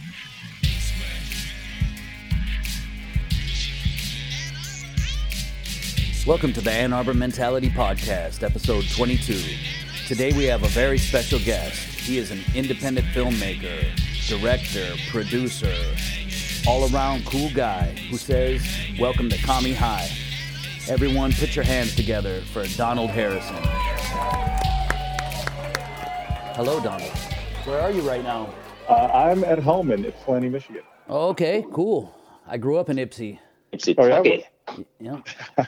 Welcome to the Ann Arbor Mentality Podcast, episode 22. Today we have a very special guest. He is an independent filmmaker, director, producer, all-around cool guy who says, welcome to Kami High. Everyone put your hands together for Donald Harrison. Hello, Donald. Where are you right now? I'm at home in Ypsilanti, Michigan. Oh, okay, cool. I grew up in Ypsi. Yeah.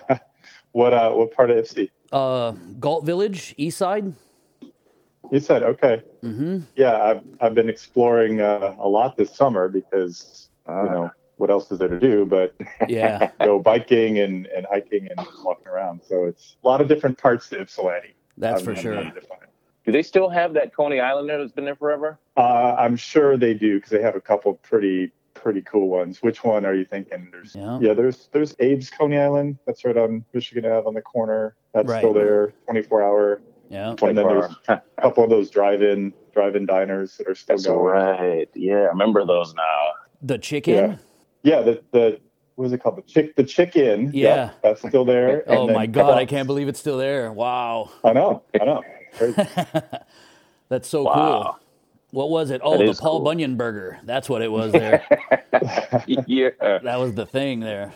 What part of Ypsi? Galt Village, East Side. East Side, okay. Mm-hmm. Yeah, I've been exploring a lot this summer because what else is there to do but Yeah. go biking and hiking and walking around. So it's a lot of different parts to Ypsilanti. That's for sure. Do they still have that Coney Island there that's been there forever? I'm sure they do because they have a couple pretty cool ones. Which one are you thinking? There's Abe's Coney Island. That's right on Michigan Ave on the corner. That's Right. still there, 24-hour. Yeah. And then there's a couple of those drive-in diners that are still That's going. right. Yeah, I remember those now. The chicken? Yeah, the what is it called? The chicken. Yeah. Yep, that's still there. Oh And then my God, I can't believe it's still there. Wow. I know. Crazy. That's so Wow. cool. What was it? Oh, That the is Paul cool. Bunyan burger. That's what it was there. Yeah. That was the thing there.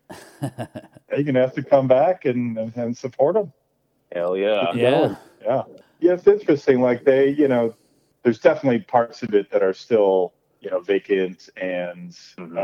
You're gonna have to come back and support them. Hell yeah. Yeah. Yeah, it's interesting. Like there's definitely parts of it that are still vacant, and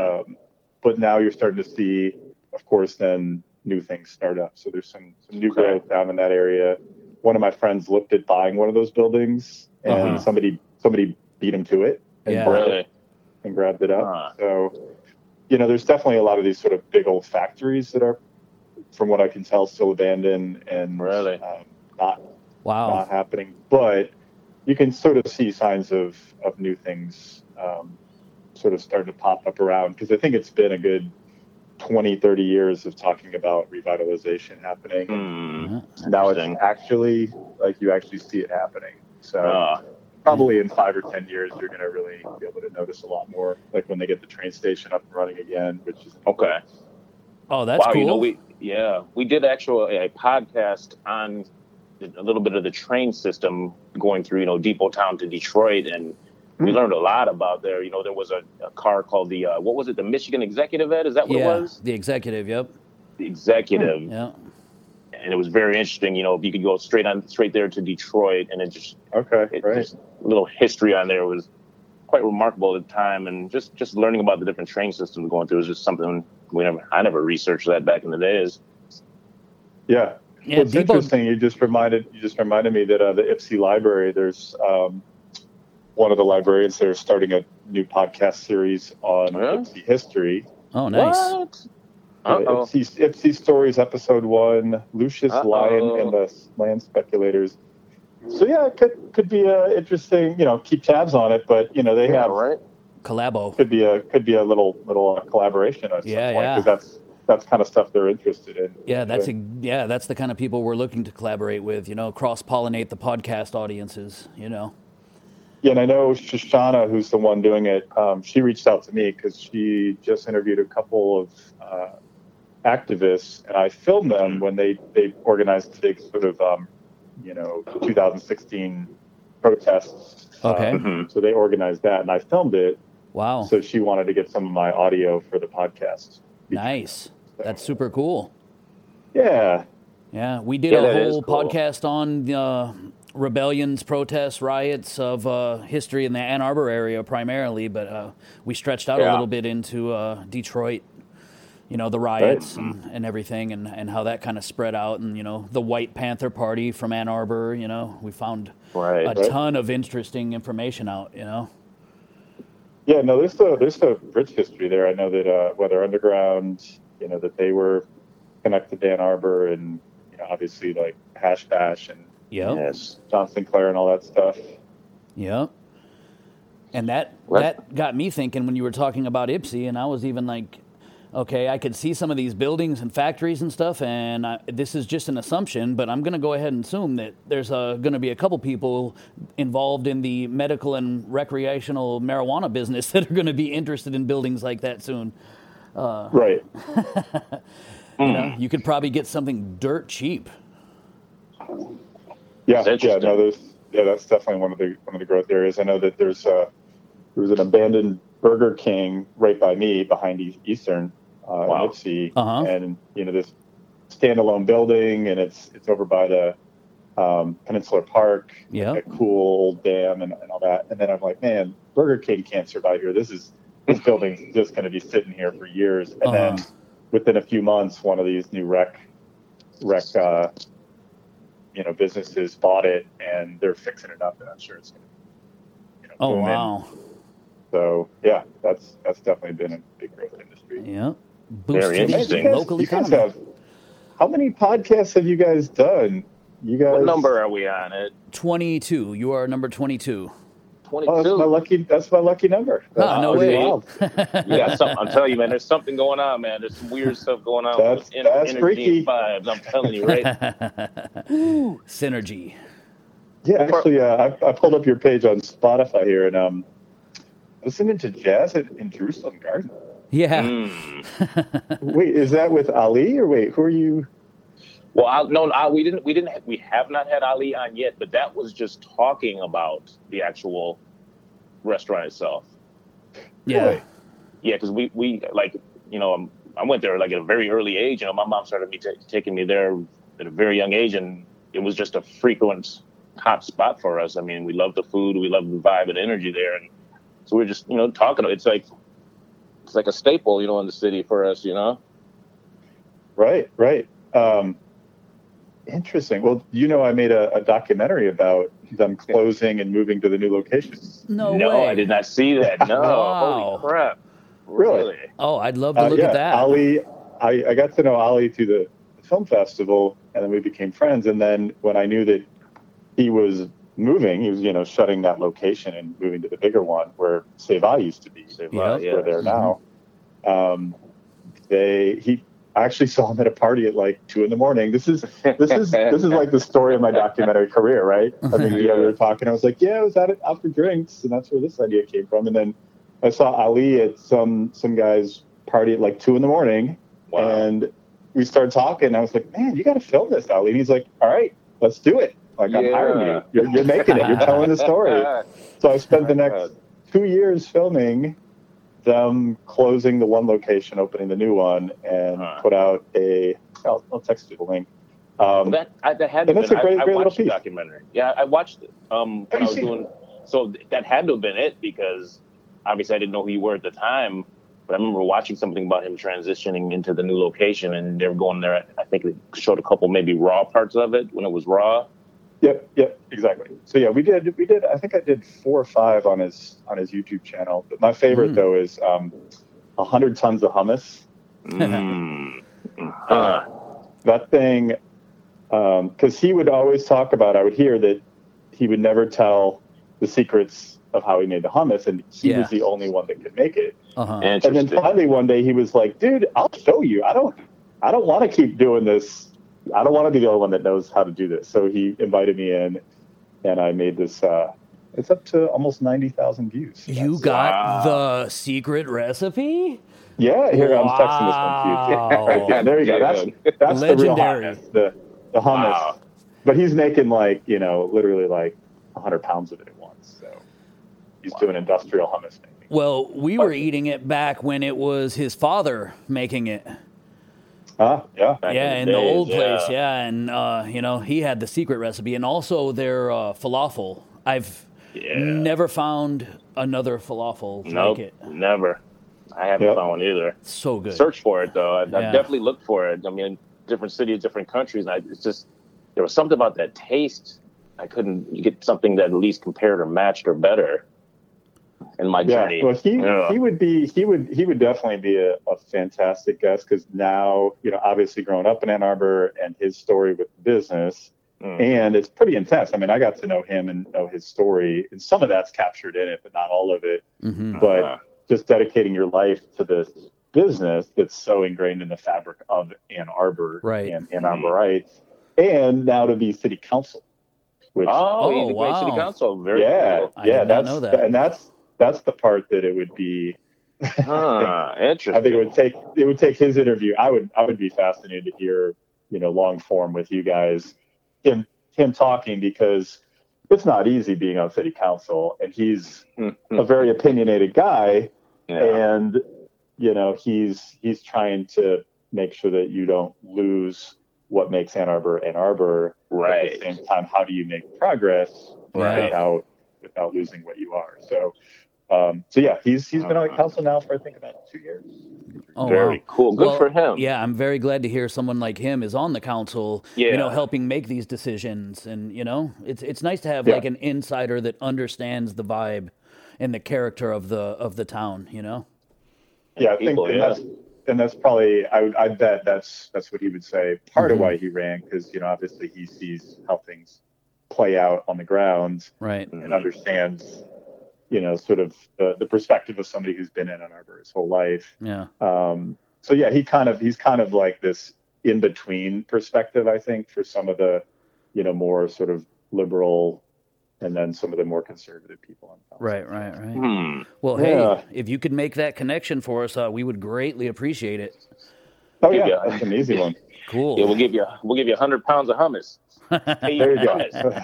but now you're starting to see, of course, then new things start up. So there's some new growth down in that area. One of my friends looked at buying one of those buildings, and somebody beat him to it and Yeah. bought Really? it and grabbed it up. Huh. So there's definitely a lot of these sort of big old factories that are, from what I can tell, still abandoned and Really? not Wow. happening. But you can sort of see signs of new things sort of starting to pop up around, because I think it's been a good 20, 30 years of talking about revitalization happening. Now it's actually, you actually see it happening. So probably in 5 or 10 years, you're going to really be able to notice a lot more, like when they get the train station up and running again, which is Okay. Oh, that's Wow, cool. we did actually a podcast on a little bit of the train system going through, Depot Town to Detroit, and we learned a lot about there. There was a car called the, what was it, the Michigan Executive Ed? Is that what it was? The executive, yep. The Executive. Yeah. And it was very interesting, you could go straight there to Detroit, and just a little history on there was quite remarkable at the time, and just learning about the different train systems going through was just something I never researched that back in the days. Yeah. Yeah, Well, it's interesting. You just reminded me that the Ypsi Library, there's one of the librarians there starting a new podcast series on Ypsi history. Oh, nice. What? Ypsi Stories, episode 1, Lucius Lyon and the Land Speculators. So yeah, it could be interesting. Keep tabs on it, but they have Collabo. could be a little collaboration at some point, because that's kind of stuff they're interested in. Yeah, that's the kind of people we're looking to collaborate with. Cross-pollinate the podcast audiences. Yeah, and I know Shoshana, who's the one doing it. She reached out to me because she just interviewed a couple of activists, and I filmed them when they organized the big sort of 2016 protests. Okay. So they organized that, and I filmed it. Wow. So she wanted to get some of my audio for the podcast. Nice. That's super cool. Yeah. Yeah, we did a whole podcast on rebellions, protests, riots of history in the Ann Arbor area primarily, but we stretched out a little bit into Detroit, the riots and everything, and how that kind of spread out, and, the White Panther Party from Ann Arbor, we found a ton of interesting information out, Yeah, no, there's a rich history there. I know that Weather Underground, that they were connected to Ann Arbor, and obviously like Hash Bash and John Sinclair and all that stuff. Yeah. And that got me thinking when you were talking about Ypsi, and I was even like, Okay, I could see some of these buildings and factories and stuff, and this is just an assumption, but I'm going to go ahead and assume that there's going to be a couple people involved in the medical and recreational marijuana business that are going to be interested in buildings like that soon. Right. You could probably get something dirt cheap. Yeah, that's definitely one of the growth areas. I know that there was an abandoned Burger King right by me behind Eastern in Ipsy, and this standalone building, and it's over by the Peninsula Park, a cool old dam and all that. And then I'm like, man, Burger King can't survive here. This building's just going to be sitting here for years. And then within a few months, one of these new rec businesses bought it, and they're fixing it up, and I'm sure it's going to boom in. So yeah, that's definitely been a big growth industry. Yeah, very interesting. Local economy. How many podcasts have you guys done? What number are we on? 22. You are number 22. 22. Oh, that's my lucky number. No way. Yeah, I'm telling you, man. There's something going on, man. There's some weird stuff going on. That's freaky. Vibes. I'm telling you, right? Synergy. Yeah, actually, I pulled up your page on Spotify here, and listening to jazz in Jerusalem Garden. Yeah. Wait, is that with Ali, or who are you? Well, we have not had Ali on yet, but that was just talking about the actual restaurant itself. Yeah. Really? Yeah, because we I went there like at a very early age. My mom started taking me there at a very young age, and it was just a frequent hot spot for us. I mean, we love the food, we love the vibe and energy there, and so we're just talking. It's like a staple, in the city for us, Right. Interesting. Well, I made a documentary about them closing and moving to the new location. No way. I did not see that. No. Wow. Holy crap. Really? Oh, I'd love to look at that. Ali, I got to know Ali through the film festival, and then we became friends. And then when I knew that he was moving, he was, shutting that location and moving to the bigger one where Seva used to be. We're there now. I actually saw him at a party at like 2 a.m. This is like the story of my documentary career, right? I mean, we were talking. I was like, I was out for drinks, and that's where this idea came from. And then I saw Ali at some guy's party at like 2 a.m. Wow. And we started talking. And I was like, man, you got to film this, Ali. And he's like, all right, let's do it. Like, I'm hiring you. You're making it. You're telling the story. So I spent the next 2 years filming them closing the one location, opening the new one, and put out I'll text you the link. That had to have been, I watched the documentary. Yeah, I watched it. When I was doing, so that had to have been it, because obviously I didn't know who you were at the time, but I remember watching something about him transitioning into the new location, and they were going there. I think they showed a couple maybe raw parts of it when it was raw. Yep, exactly. So yeah, we did. I think I did 4 or 5 on his YouTube channel. But my favorite though is 100 tons of hummus. That thing, because he would always talk about. I would hear that he would never tell the secrets of how he made the hummus, and he was the only one that could make it. And then finally one day he was like, "Dude, I'll show you. I don't want to keep doing this. I don't want to be the only one that knows how to do this." So he invited me in, and I made this. It's up to almost 90,000 views. So you got the secret recipe? Yeah, here I'm texting this one to you. Right there, there you go. That's legendary. The real hotness, the hummus. Wow. But he's making literally like 100 pounds of it at once. So he's doing industrial hummus making. Well, we were eating it back when it was his father making it. In the old place, and he had the secret recipe, and also their falafel. I've never found another falafel like it. Never. I haven't found one either. So good. Search for it though. I've definitely looked for it. I mean, different cities, different countries, and it's just there was something about that taste. I couldn't get something that at least compared or matched or better. In my journey. Well, he would definitely be a fantastic guest, because now, obviously growing up in Ann Arbor and his story with business, and it's pretty intense. I mean, I got to know him and know his story, and some of that's captured in it, but not all of it. But just dedicating your life to this business that's so ingrained in the fabric of Ann Arbor right. and Ann Arborites, and now to be city council. Which, he's a great city council. Very cool. I did not know that. And that's the part that it would be. Interesting. I think it would take his interview. I would be fascinated to hear, long form with you guys, him talking, because it's not easy being on city council, and he's a very opinionated guy, and he's trying to make sure that you don't lose what makes Ann Arbor. Right. At the same time, how do you make progress without losing what you are? So he's been on the council now for I think about 2 years. Oh, very cool. Good for him. Yeah, I'm very glad to hear someone like him is on the council. Helping make these decisions, and it's nice to have like an insider that understands the vibe and the character of the town. Yeah, I think that's probably I bet that's what he would say. Part of why he ran, because obviously he sees how things play out on the ground, right, and understands sort of the perspective of somebody who's been in Ann Arbor his whole life. Yeah. So yeah, he's kind of like this in between perspective, I think, for some of the more sort of liberal, and then some of the more conservative people. Right. Well, hey, if you could make that connection for us, we would greatly appreciate it. Oh yeah, that's an easy one. Cool. Yeah, we'll give you 100 pounds of hummus. There you go.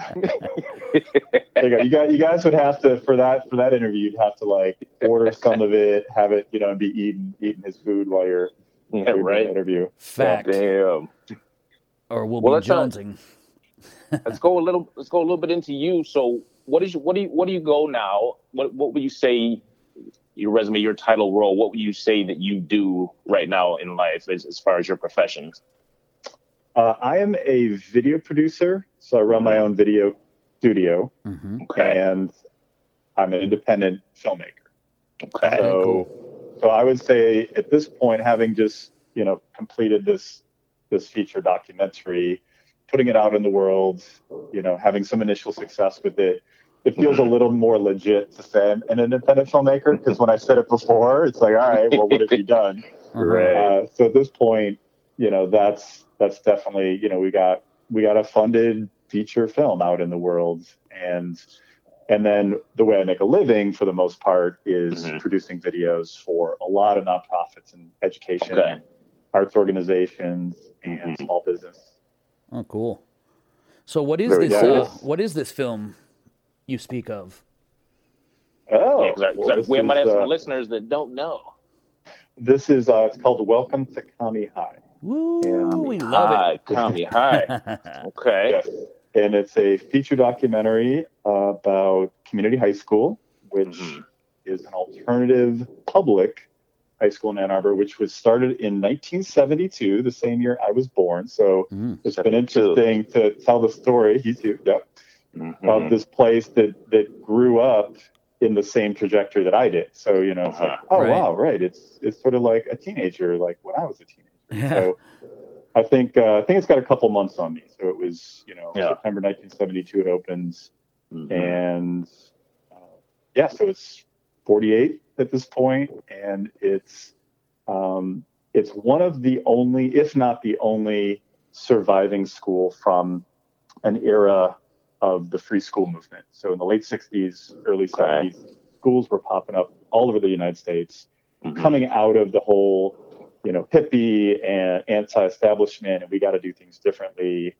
There you go. You guys would have to, for that interview, you'd have to like order some of it, have it, and be eating his food while you're doing the interview. Fact. Damn. Or we'll be jonesing. Let's go a little bit into you. So what do you go now? What would you say, your resume, your title role, what would you say that you do right now in life as far as your profession? I am a video producer, so I run my own video studio, and I'm an independent filmmaker. Okay. So I would say at this point, having just completed this feature documentary, putting it out in the world, having some initial success with it, it feels a little more legit to say I'm an independent filmmaker, because when I said it before, it's like, all right, well, what have you done? Right. So at this point, that's definitely, we got a funded feature film out in the world, and then the way I make a living for the most part is producing videos for a lot of nonprofits and education, arts organizations, and small business. Oh, cool. So what is this film you speak of? Oh, we might have some listeners that don't know. This is it's called Welcome to Kami High. Woo, we love it. Kami High. Okay. Yes. And it's a feature documentary about community high school, which is an alternative public high school in Ann Arbor, which was started in 1972, the same year I was born. So it's been interesting to tell the story, of this place that grew up in the same trajectory that I did. So, it's like, wow, right. It's sort of like a teenager, like when I was a teenager. Yeah. So I think it's got a couple months on me. So it was, September 1972 it opens, and so it's 48 at this point, and it's one of the only, if not the only, surviving school from an era of the free school movement. So in the late 60s, early 70s, schools were popping up all over the United States, coming out of the whole hippie and anti-establishment, and we got to do things differently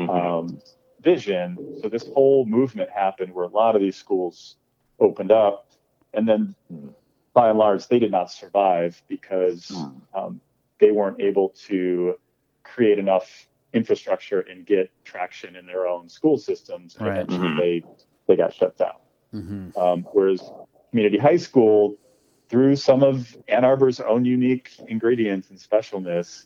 vision. So this whole movement happened where a lot of these schools opened up, and then by and large they did not survive because they weren't able to create enough infrastructure and get traction in their own school systems, and eventually they got shut down. Whereas community high school, through some of Ann Arbor's own unique ingredients and specialness,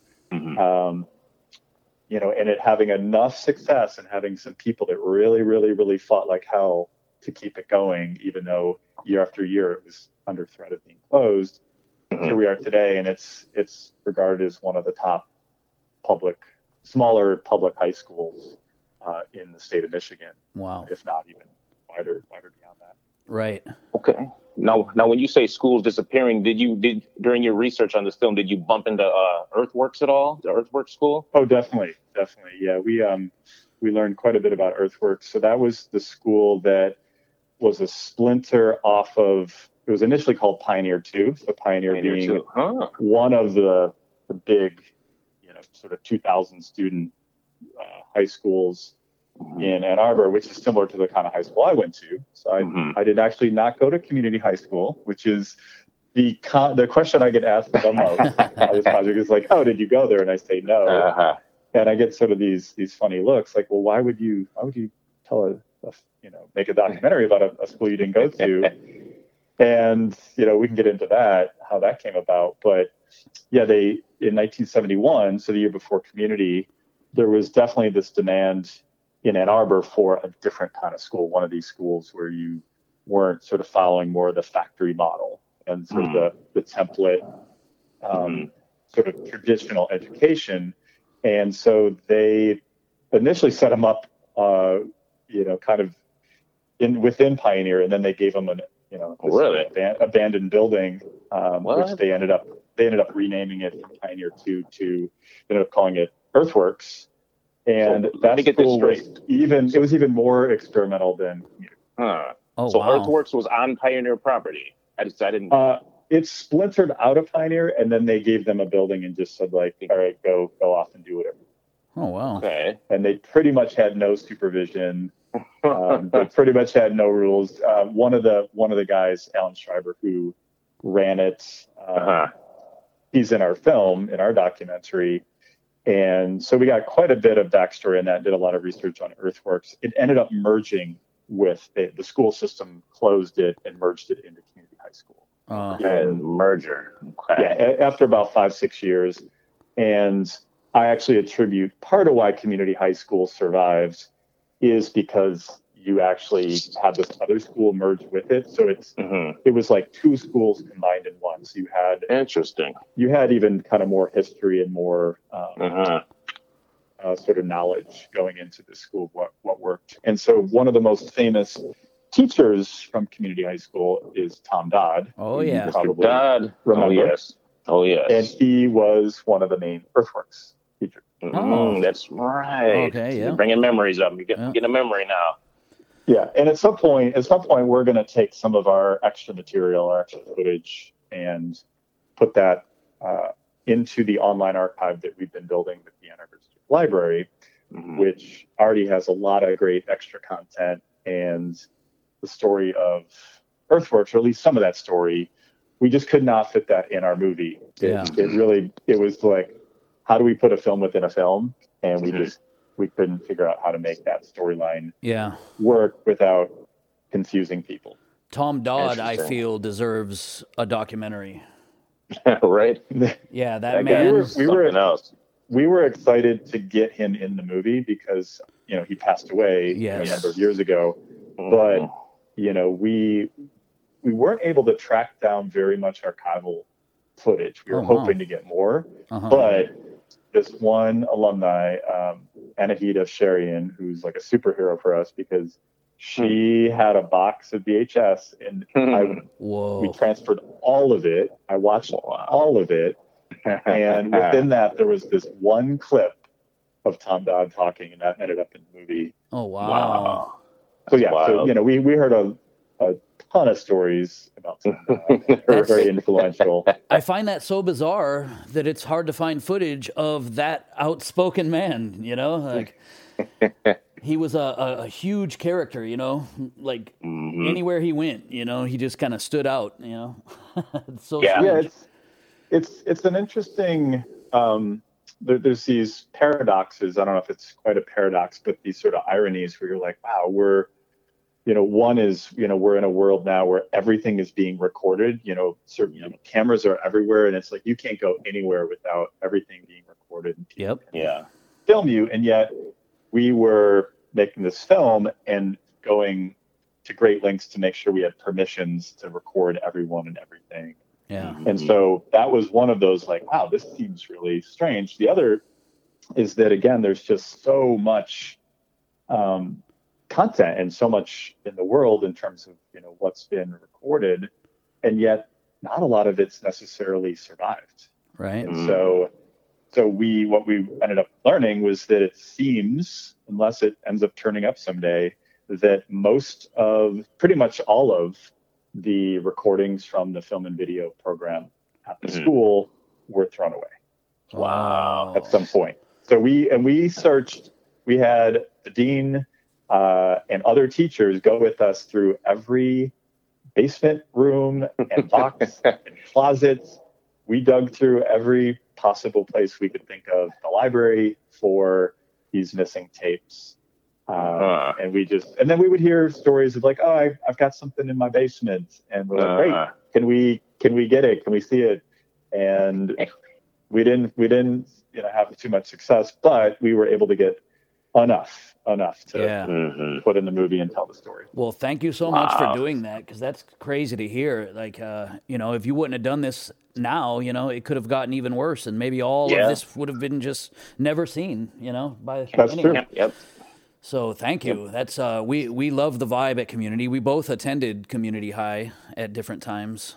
and it having enough success and having some people that really, really, really fought like hell to keep it going, even though year after year it was under threat of being closed. Here we are today, and it's regarded as one of the top smaller public high schools in the state of Michigan. Wow. If not even wider beyond that. Right. Okay. Now, when you say schools disappearing, did during your research on this film, did you bump into Earthworks at all? The Earthworks school? Oh, definitely. Yeah, we learned quite a bit about Earthworks. So that was the school that was a splinter off of. It was initially called Pioneer 2. So Pioneer being one of the big, sort of 2,000 student high schools in Ann Arbor, which is similar to the kind of high school I went to. So I did actually not go to community high school, which is the question I get asked the most on this project is like, oh, did you go there? And I say no. And I get sort of these funny looks like, well, why would you tell make a documentary about a school you didn't go to? And, we can get into that, how that came about. But yeah, in 1971, so the year before Community, there was definitely this demand in Ann Arbor for a different kind of school, one of these schools where you weren't sort of following more of the factory model and sort of the template, sort of traditional education. And so they initially set them up, kind of within Pioneer, and then they gave them abandoned building, which they ended up renaming it from Pioneer 2 to ended up calling it Earthworks. And that school was even more experimental than Community. Earthworks was on Pioneer property. I didn't. It splintered out of Pioneer, and then they gave them a building and just said, like, all right, go off and do whatever. Oh, wow. Okay. And they pretty much had no supervision. They pretty much had no rules. One of the guys, Alan Schreiber, who ran it, he's in our film, in our documentary. And so we got quite a bit of backstory in that, did a lot of research on Earthworks. It ended up merging with the school system, closed it and merged it into community high school. And merger. Okay. Yeah, after about 5-6 years. And I actually attribute part of why community high school survives is because you actually had this other school merge with it. So it was like two schools combined in one. So you had You had even kind of more history and more sort of knowledge going into the school of what worked. And so one of the most famous teachers from community high school is Tom Dodd. Oh yeah, Mr. Dodd. Remember? Oh yes. And he was one of the main Earthworks teachers. That's right. Okay, yeah. You're bringing memories up. You're getting a memory now. Yeah, and at some point, we're going to take some of our extra material, our extra footage, and put that into the online archive that we've been building with the Ann Arbor District Library, which already has a lot of great extra content and the story of Earthworks, or at least some of that story. We just could not fit that in our movie. It was like, how do we put a film within a film? And we couldn't figure out how to make that storyline work without confusing people. Tom Dodd, I feel, deserves a documentary. Right? Yeah, that man. We were excited to get him in the movie because, he passed away a number of years ago. But, we weren't able to track down very much archival footage. We were hoping to get more. But this one alumni, Anahita Sharian, who's like a superhero for us because she had a box of VHS and we transferred all of it. I watched all of it. And within that, there was this one clip of Tom Dodd talking, and that ended up in the movie. Oh, wow. So, we heard a ton of stories about Tom Dodd. Very influential. I find that so bizarre that it's hard to find footage of that outspoken man, like he was a huge character, like anywhere he went, he just kind of stood out, It's so strange. It's an interesting, there's these paradoxes. I don't know if it's quite a paradox, but these sort of ironies where you're like, wow, one is, we're in a world now where everything is being recorded, cameras are everywhere, and it's like, you can't go anywhere without everything being recorded. And film you. And yet we were making this film and going to great lengths to make sure we had permissions to record everyone and everything. Yeah. And so that was one of those like, wow, this seems really strange. The other is that, again, there's just so much content and so much in the world in terms of, what's been recorded and yet not a lot of it's necessarily survived. Right. And so what we ended up learning was that it seems, unless it ends up turning up someday, that pretty much all of the recordings from the film and video program at the school were thrown away. Wow. At some point. So we searched, we had the dean and other teachers go with us through every basement room and box and closets. We dug through every possible place we could think of, the library, for these missing tapes. And then we would hear stories of like, oh, I've got something in my basement, and we're like, great, can we get it? Can we see it? And we didn't have too much success, but we were able to get enough to put in the movie and tell the story. Well, thank you so much for doing that, because that's crazy to hear. Like, if you wouldn't have done this now, it could have gotten even worse, and maybe all of this would have been just never seen, by That's anyone. true. Yep. So thank you. That's we love the vibe at Community. We both attended Community High at different times.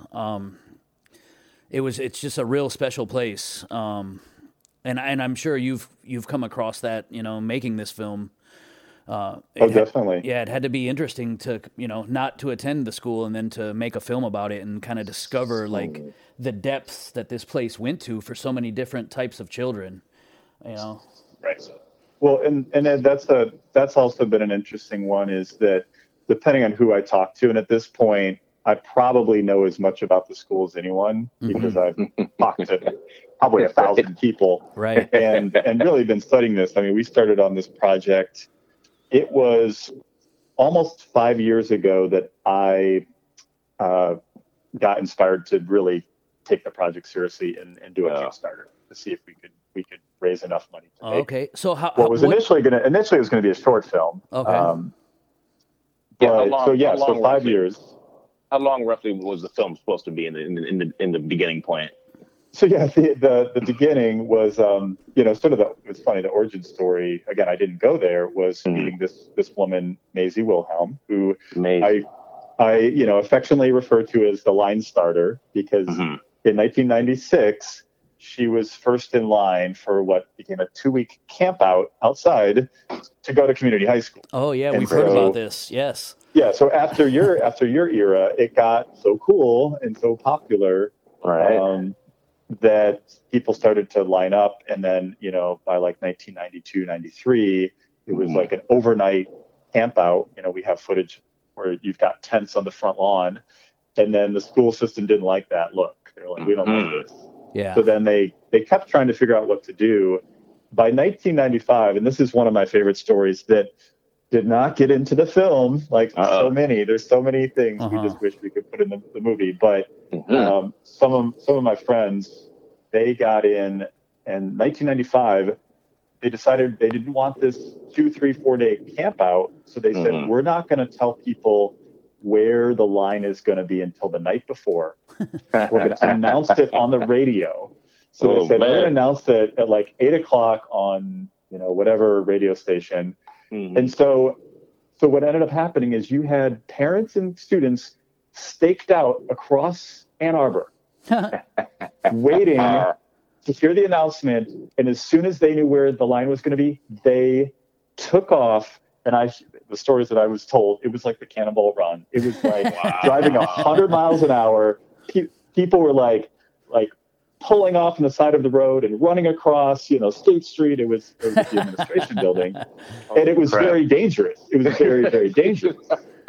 It's just a real special place. And I'm sure you've come across that, making this film. Definitely. It had to be interesting to, not to attend the school and then to make a film about it and kind of discover like the depths that this place went to for so many different types of children, Right. Well, and that's also been an interesting one, is that depending on who I talk to, and at this point, I probably know as much about the school as anyone, because I've talked to probably 1,000 people, right? And really been studying this. I mean, we started on this project. It was almost 5 years ago that I got inspired to really take the project seriously and do a Kickstarter to see if we could raise enough money to make. Okay, so initially it was going to be a short film. Okay. So 5 years. How long roughly was the film supposed to be in the beginning point? So the beginning was it's funny, the origin story, again, I didn't go there, was meeting this woman, Maisie Wilhelm, who I affectionately refer to as the line starter, because in 1996 she was first in line for what became a 2-week camp out outside to go to community high school. Oh yeah, we've heard about this. Yes. Yeah. So after your era, it got so cool and so popular, right, that people started to line up. And then, by like 1992, 93, it was like an overnight camp out. We have footage where you've got tents on the front lawn, and then the school system didn't like that look. They're like, we don't like this. Yeah. So then they kept trying to figure out what to do. By 1995, and this is one of my favorite stories that did not get into the film, like there's so many things we just wish we could put in the movie. But some of my friends, they got in 1995, they decided they didn't want this 2, 3, 4 day camp out. So they said, we're not going to tell people where the line is going to be until the night before. We're going to announce it on the radio. So they said, we're going to announce it at like 8:00 on, whatever radio station. And so what ended up happening is you had parents and students staked out across Ann Arbor, waiting to hear the announcement. And as soon as they knew where the line was going to be, they took off. And the stories that I was told, it was like the Cannonball Run. It was like driving 100 miles an hour. People were like pulling off on the side of the road and running across, State Street. It was the administration building, and it was very dangerous. It was very, very dangerous.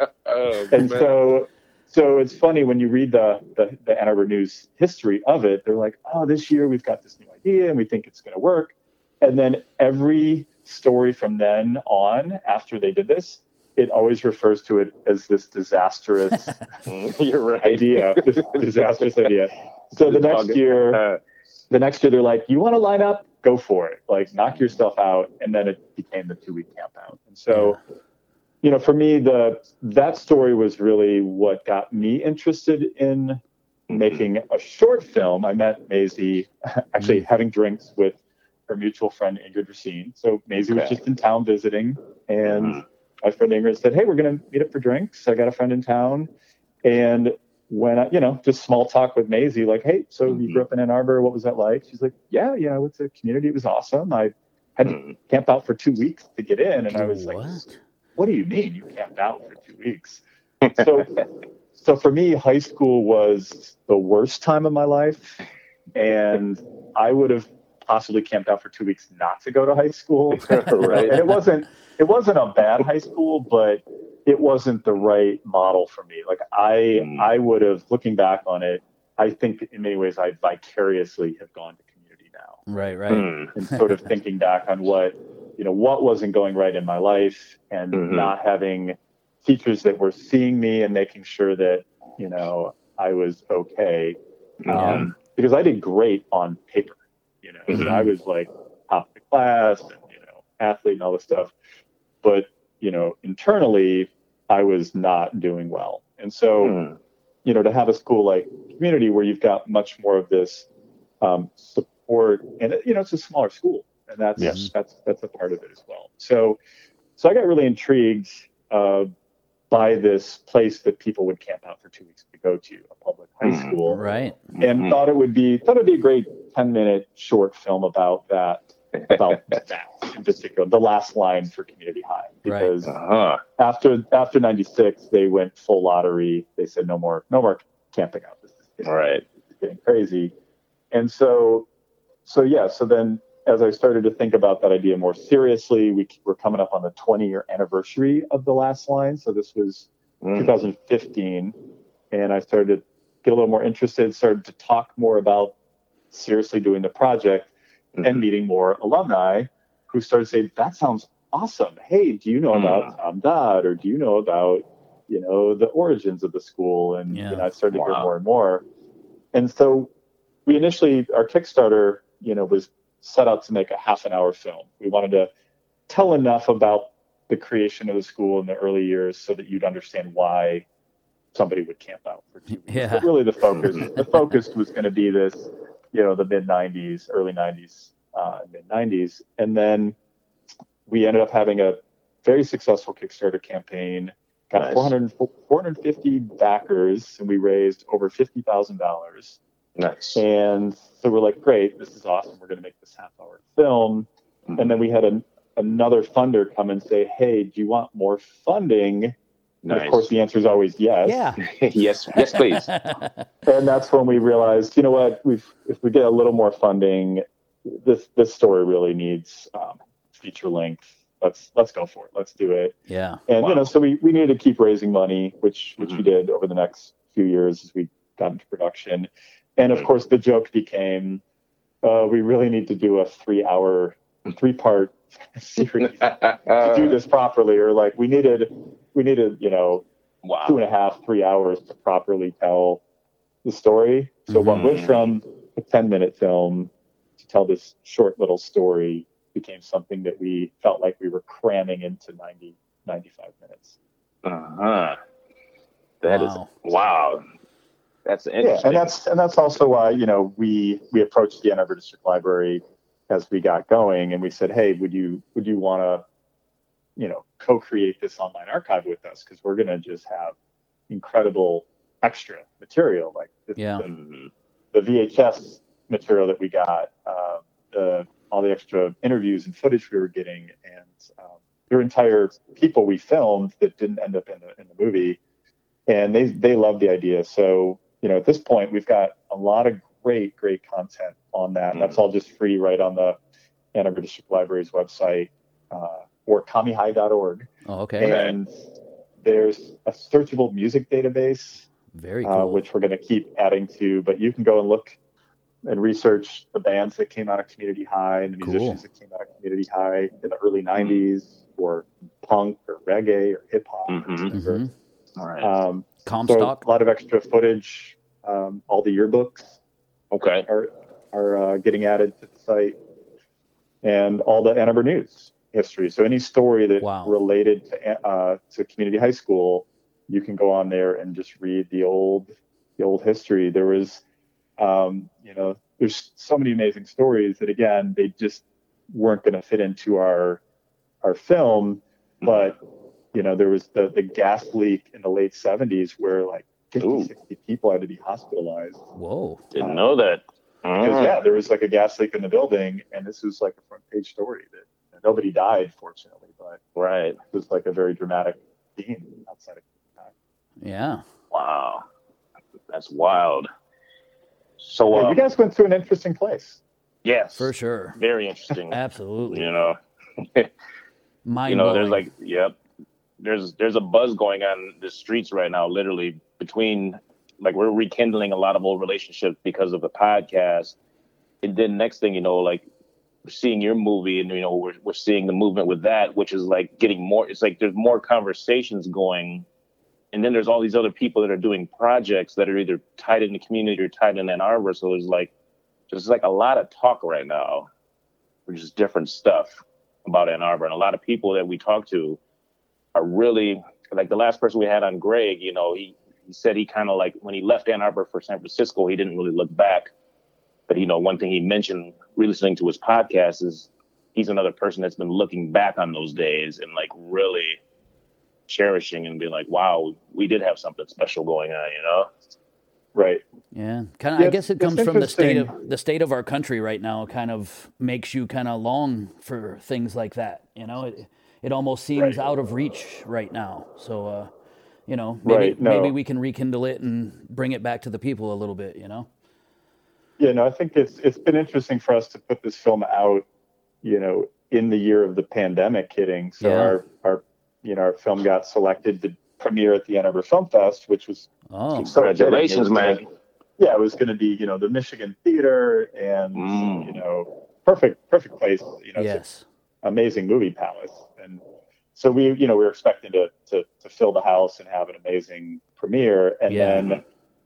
So it's funny when you read the Ann Arbor News history of it. They're like, oh, this year we've got this new idea and we think it's going to work. And then every story from then on, after they did this, it always refers to it as this disastrous idea. This disastrous idea. So the next year they're like, you want to line up? Go for it. Like, knock yourself out. And then it became the 2-week camp out. And so, for me, that story was really what got me interested in making a short film. I met Maisie actually having drinks with her mutual friend, Ingrid Racine. So Maisie was just in town visiting, and my friend Ingrid said, hey, we're going to meet up for drinks. I got a friend in town. And when I, just small talk with Maisie, like, hey, so you grew up in Ann Arbor. What was that like? She's like, yeah, I went to the community. It was awesome. I had to camp out for 2 weeks to get in. And I was like, what do you mean you camped out for 2 weeks? So for me, high school was the worst time of my life. And I would have possibly camped out for 2 weeks not to go to high school. Right. And it wasn't a bad high school, but it wasn't the right model for me. Like I would have, looking back on it, I think in many ways I vicariously have gone to community now. Right. And sort of thinking back on what wasn't going right in my life, and not having teachers that were seeing me and making sure that, I was okay. Because I did great on paper, So I was like top of the class and, athlete and all this stuff. But, internally, I was not doing well. And so, to have a school like community where you've got much more of this support, and, it's a smaller school, and that's a part of it as well. So I got really intrigued by this place that people would camp out for 2 weeks to go to, a public high school. Right. And thought it would be a great 10-minute short film about that in particular, the last line for community high, because after 96, they went full lottery. They said, no more camping out. This is getting crazy. And so then as I started to think about that idea more seriously, we're coming up on the 20-year anniversary of the last line. So this was 2015. And I started to get a little more interested, started to talk more about seriously doing the project, and meeting more alumni who started saying, that sounds awesome. Hey, do you know about Tom Dodd? Or do you know about, the origins of the school? And I started to hear more and more. And so we initially, our Kickstarter, was set out to make a half-an-hour film. We wanted to tell enough about the creation of the school in the early years so that you'd understand why somebody would camp out for 2 weeks. Yeah. But really the focus was going to be this, the mid-90s, early 90s, mid-90s. And then we ended up having a very successful Kickstarter campaign, got 450 backers, and we raised over $50,000. Nice. And so we're like, great, this is awesome. We're going to make this half-hour film. And then we had another funder come and say, hey, do you want more funding? And of course, the answer is always yes. Yeah. yes, please. And that's when we realized, what, if we get a little more funding, this story really needs feature length. Let's go for it. Let's do it. Yeah. And so we needed to keep raising money, which we did over the next few years as we got into production. And of course, the joke became, we really need to do a 3-part series to do this properly, or like we needed 2.5, 3 hours to properly tell the story. So what went from a 10-minute film to tell this short little story became something that we felt like we were cramming into 90, 95 minutes. That is wow. That's interesting. Yeah, and that's also why we approached the Ann Arbor District Library as we got going, and we said, hey, would you want to co-create this online archive with us, because we're going to just have incredible extra material, like the VHS material that we got, all the extra interviews and footage we were getting, and there were entire people we filmed that didn't end up in the movie, and they loved the idea. So at this point, we've got a lot of great content on that. That's all just free right on the Ann Arbor District Library's website, or kamihigh.org. Oh, okay. And there's a searchable music database, very cool, which we're going to keep adding to. But you can go and look and research the bands that came out of Community High and the musicians that came out of Community High in the early 90s, or punk or reggae or hip hop. All right. Comstock. So a lot of extra footage. All the yearbooks are getting added to the site, and all the Ann Arbor News history. So any story that related to Community High School, you can go on there and just read the old history. There was, there's so many amazing stories that, again, they just weren't going to fit into our film. But there was the gas leak in the late 70s where like 50, 60 people had to be hospitalized. Whoa. Didn't know that. Because, there was like a gas leak in the building, and this was like a front page story that nobody died, fortunately, but it was like a very dramatic scene outside of time. Yeah. Wow. That's wild. So you guys went to an interesting place. Yes. For sure. Very interesting. Absolutely. Mind-blowing. There's there's a buzz going on the streets right now, literally, between, like, we're rekindling a lot of old relationships because of the podcast. And then next thing you know, like, we're seeing your movie, and we're seeing the movement with that, which is like getting more. It's like there's more conversations going, and then there's all these other people that are doing projects that are either tied in the community or tied in Ann Arbor. So there's like a lot of talk right now, which is different stuff about Ann Arbor, and a lot of people that we talk to are really, like the last person we had on, Greg. He said he kind of, like, when he left Ann Arbor for San Francisco, he didn't really look back. But, one thing he mentioned listening to his podcast is he's another person that's been looking back on those days and, like, really cherishing and being like, wow, we did have something special going on, Right. Yeah. I guess it comes from the state of our country right now. Kind of makes you kind of long for things like that. It almost seems out of reach right now. So, maybe we can rekindle it and bring it back to the people a little bit, Yeah, no, I think it's been interesting for us to put this film out, in the year of the pandemic hitting. So our film got selected to premiere at the Ann Arbor Film Fest, which was congratulations, man. Yeah, it was going to be, the Michigan Theater, and perfect place. Yes. Amazing movie palace. And so we were expecting to fill the house and have an amazing premiere. And then,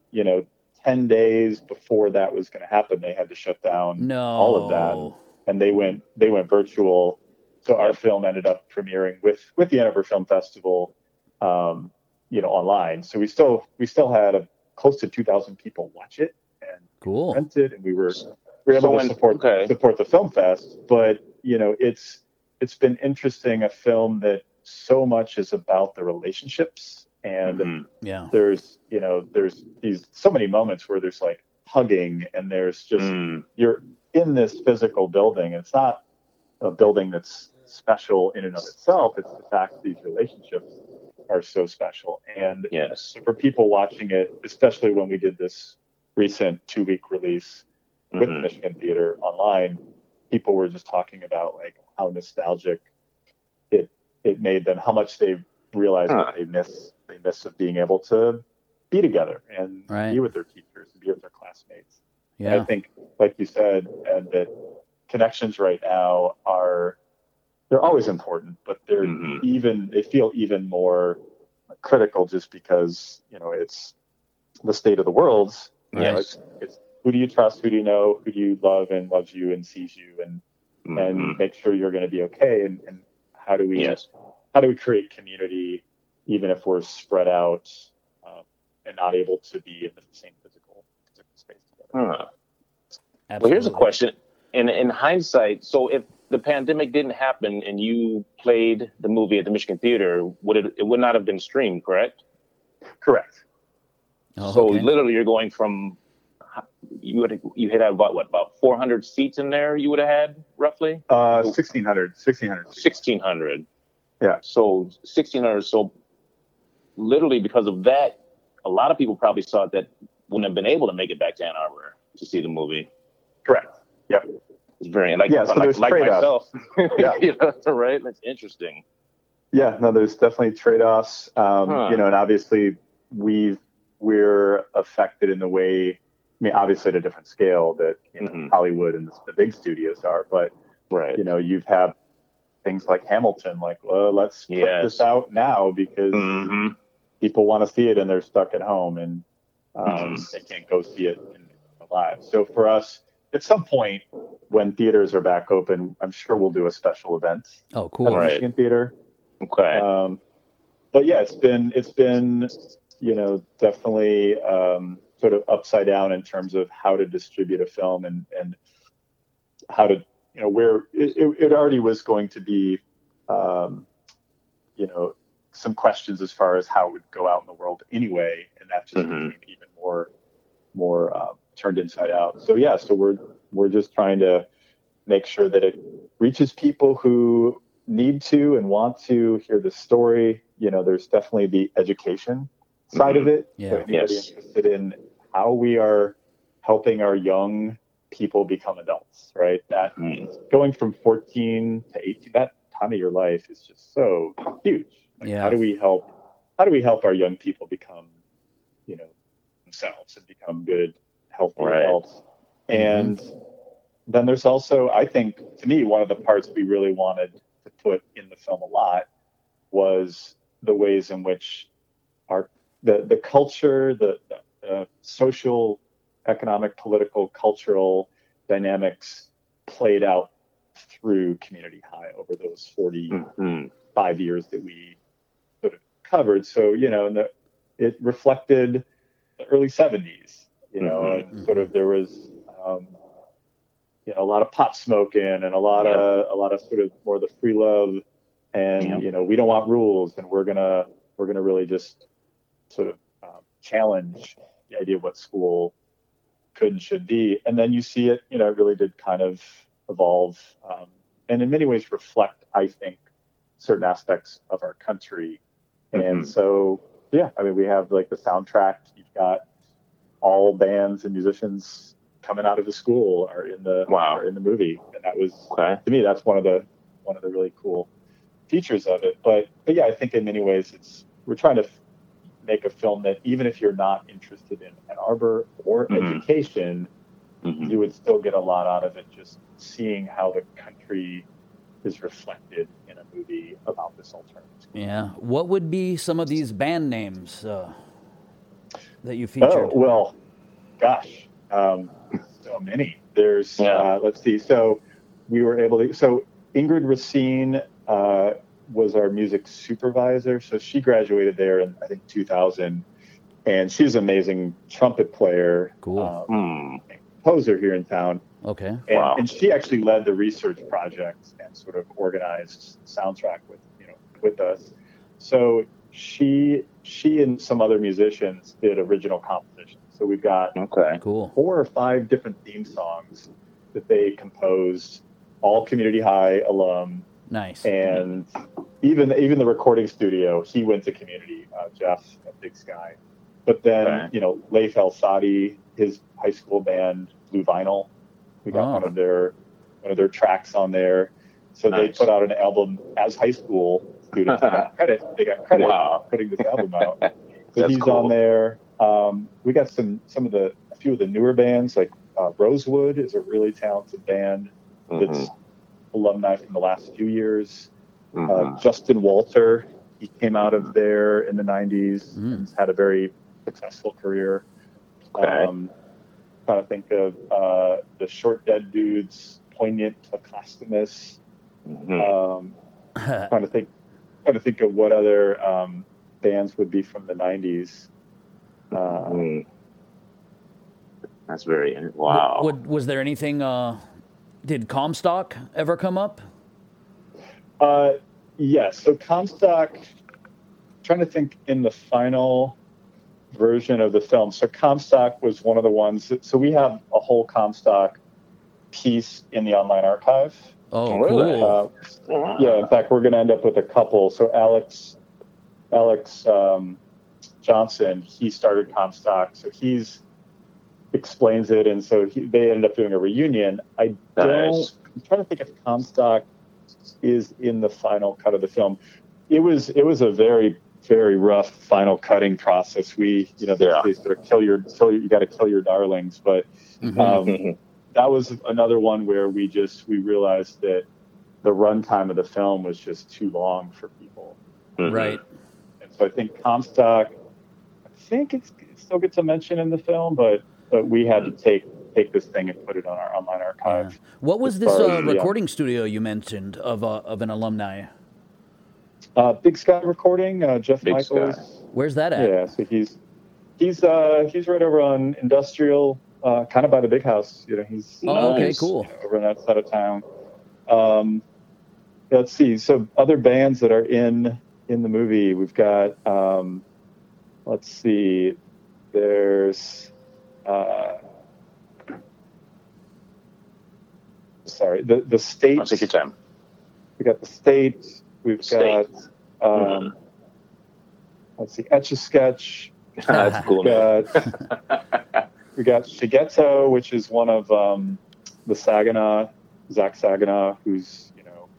10 days before that was going to happen, they had to shut down all of that. And they went virtual. So our film ended up premiering with the Ann Arbor Film Festival, online. So we still had close to 2,000 people watch it and rent it. And we were able to support the film fest. But, it's been interesting, a film that so much is about the relationships, and there's these so many moments where there's like hugging, and there's just you're in this physical building. It's not a building that's special in and of itself. It's the fact that these relationships are so special. And for people watching it, especially when we did this recent 2-week release with the Michigan Theater online, people were just talking about like how nostalgic it made them, how much they realized that they miss of being able to be together and be with their teachers and be with their classmates. Yeah. And I think, like you said, and that connections right now they're always important, but they feel even more critical just because, it's the state of the world. It's who do you trust, who do you know, who do you love and loves you and sees you, and make sure you're going to be okay. And how do we create community, even if we're spread out and not able to be in the same physical space together? Well, here's a question. In hindsight, so if the pandemic didn't happen and you played the movie at the Michigan Theater, it would not have been streamed, correct? Correct. So literally, you're going from you had about 400 seats in there. You would have had roughly 1,600. 1,600. Yeah. So 1,600. So literally, because of that, a lot of people probably saw that wouldn't have been able to make it back to Ann Arbor to see the movie. Correct. Yep. It's very like myself. Right. That's interesting. Yeah. No, there's definitely trade-offs. And obviously we're affected in the way. I mean, obviously at a different scale that Hollywood and the big studios are, but you've had things like Hamilton, like, well, let's put this out now because people want to see it and they're stuck at home and they can't go see it live. So for us, at some point when theaters are back open, I'm sure we'll do a special event. Oh, cool! At the Michigan Theater. Okay. But yeah, it's been definitely sort of upside down in terms of how to distribute a film and how to, where it already was going to be, some questions as far as how it would go out in the world anyway, and that just became even more turned inside out. So we're just trying to make sure that it reaches people who need to and want to hear the story. There's definitely the education side of it. Yeah. So anybody interested in how we are helping our young people become adults, right? That going from 14 to 18, that time of your life is just so huge. How do we help our young people become, themselves and become good, healthy adults? And then there's also, I think, to me, one of the parts we really wanted to put in the film a lot was the ways in which the culture, the social, economic, political, cultural dynamics played out through Community High over those 45 years that we sort of covered. So, it reflected the early 70s, and sort of there was, a lot of pot smoking and a lot of sort of more the free love, and we don't want rules, and we're gonna really just sort of challenge the idea of what school could and should be. And then you see it, it really did kind of evolve, and in many ways reflect, I think, certain aspects of our country. And so, we have like the soundtrack. You've got all bands and musicians coming out of the school are in the movie, and that was to me, that's one of the really cool features of it. But I think in many ways we're trying to make a film that even if you're not interested in Ann Arbor or education, you would still get a lot out of it just seeing how the country is reflected in a movie about this alternative. Yeah. What would be some of these band names that you featured? Oh, well, gosh, so many. There's, let's see. So we were able to, so Ingrid Racine was our music supervisor. So she graduated there in, I think, 2000. And she's an amazing trumpet player. Cool. Composer here in town. Okay. And she actually led the research project and sort of organized the soundtrack with us. So she and some other musicians did original compositions. So we've got 4 or 5 different theme songs that they composed, all Community High alum. Nice. And even the recording studio, he went to Community, Jeff at Big Sky. But then, Leif El-Sadi, his high school band, Blue Vinyl, we got one of their tracks on there. So they put out an album as high school students. They got credit for putting this album out. So he's cool. On there. We got a few of the newer bands, like Rosewood is a really talented band that's alumni from the last few years. Justin Walter, he came out of there in the 90s and had a very successful career. Trying to think of the Short Dead Dudes, Poignant Placostomus. Trying to think of what other bands would be from the 90s. That's very wow. Was there anything? Did Comstock ever come up? Yes. So Comstock. Trying to think in the final version of the film. So Comstock was one of the ones. So we have a whole Comstock piece in the online archive. Oh, cool. Yeah. In fact, we're going to end up with a couple. So Alex Johnson, he started Comstock, so he's explains it, and so they ended up doing a reunion. I'm trying to think if Comstock is in the final cut of the film. It was a very, very rough final cutting process. They sort of you got to kill your darlings, but that was another one where we realized that the runtime of the film was just too long for people. Right. And so I think Comstock, it still gets a mention in the film, but we had to take this thing and put it on our online archive. Yeah. What was this recording studio you mentioned of an alumni? Big Sky Recording, Jeff Big Michaels. Sky. Where's that at? Yeah, so he's right over on Industrial, kind of by the Big House. He's cool. Over on that side of town. Let's see. So other bands that are in in the movie. We've got, let's see, there's, sorry, the state. I'll take your time. We got the state. We've got, let's see, Etch-a-Sketch. That's cool. We got Shigeto, which is one of the Zach Saginaw, who's,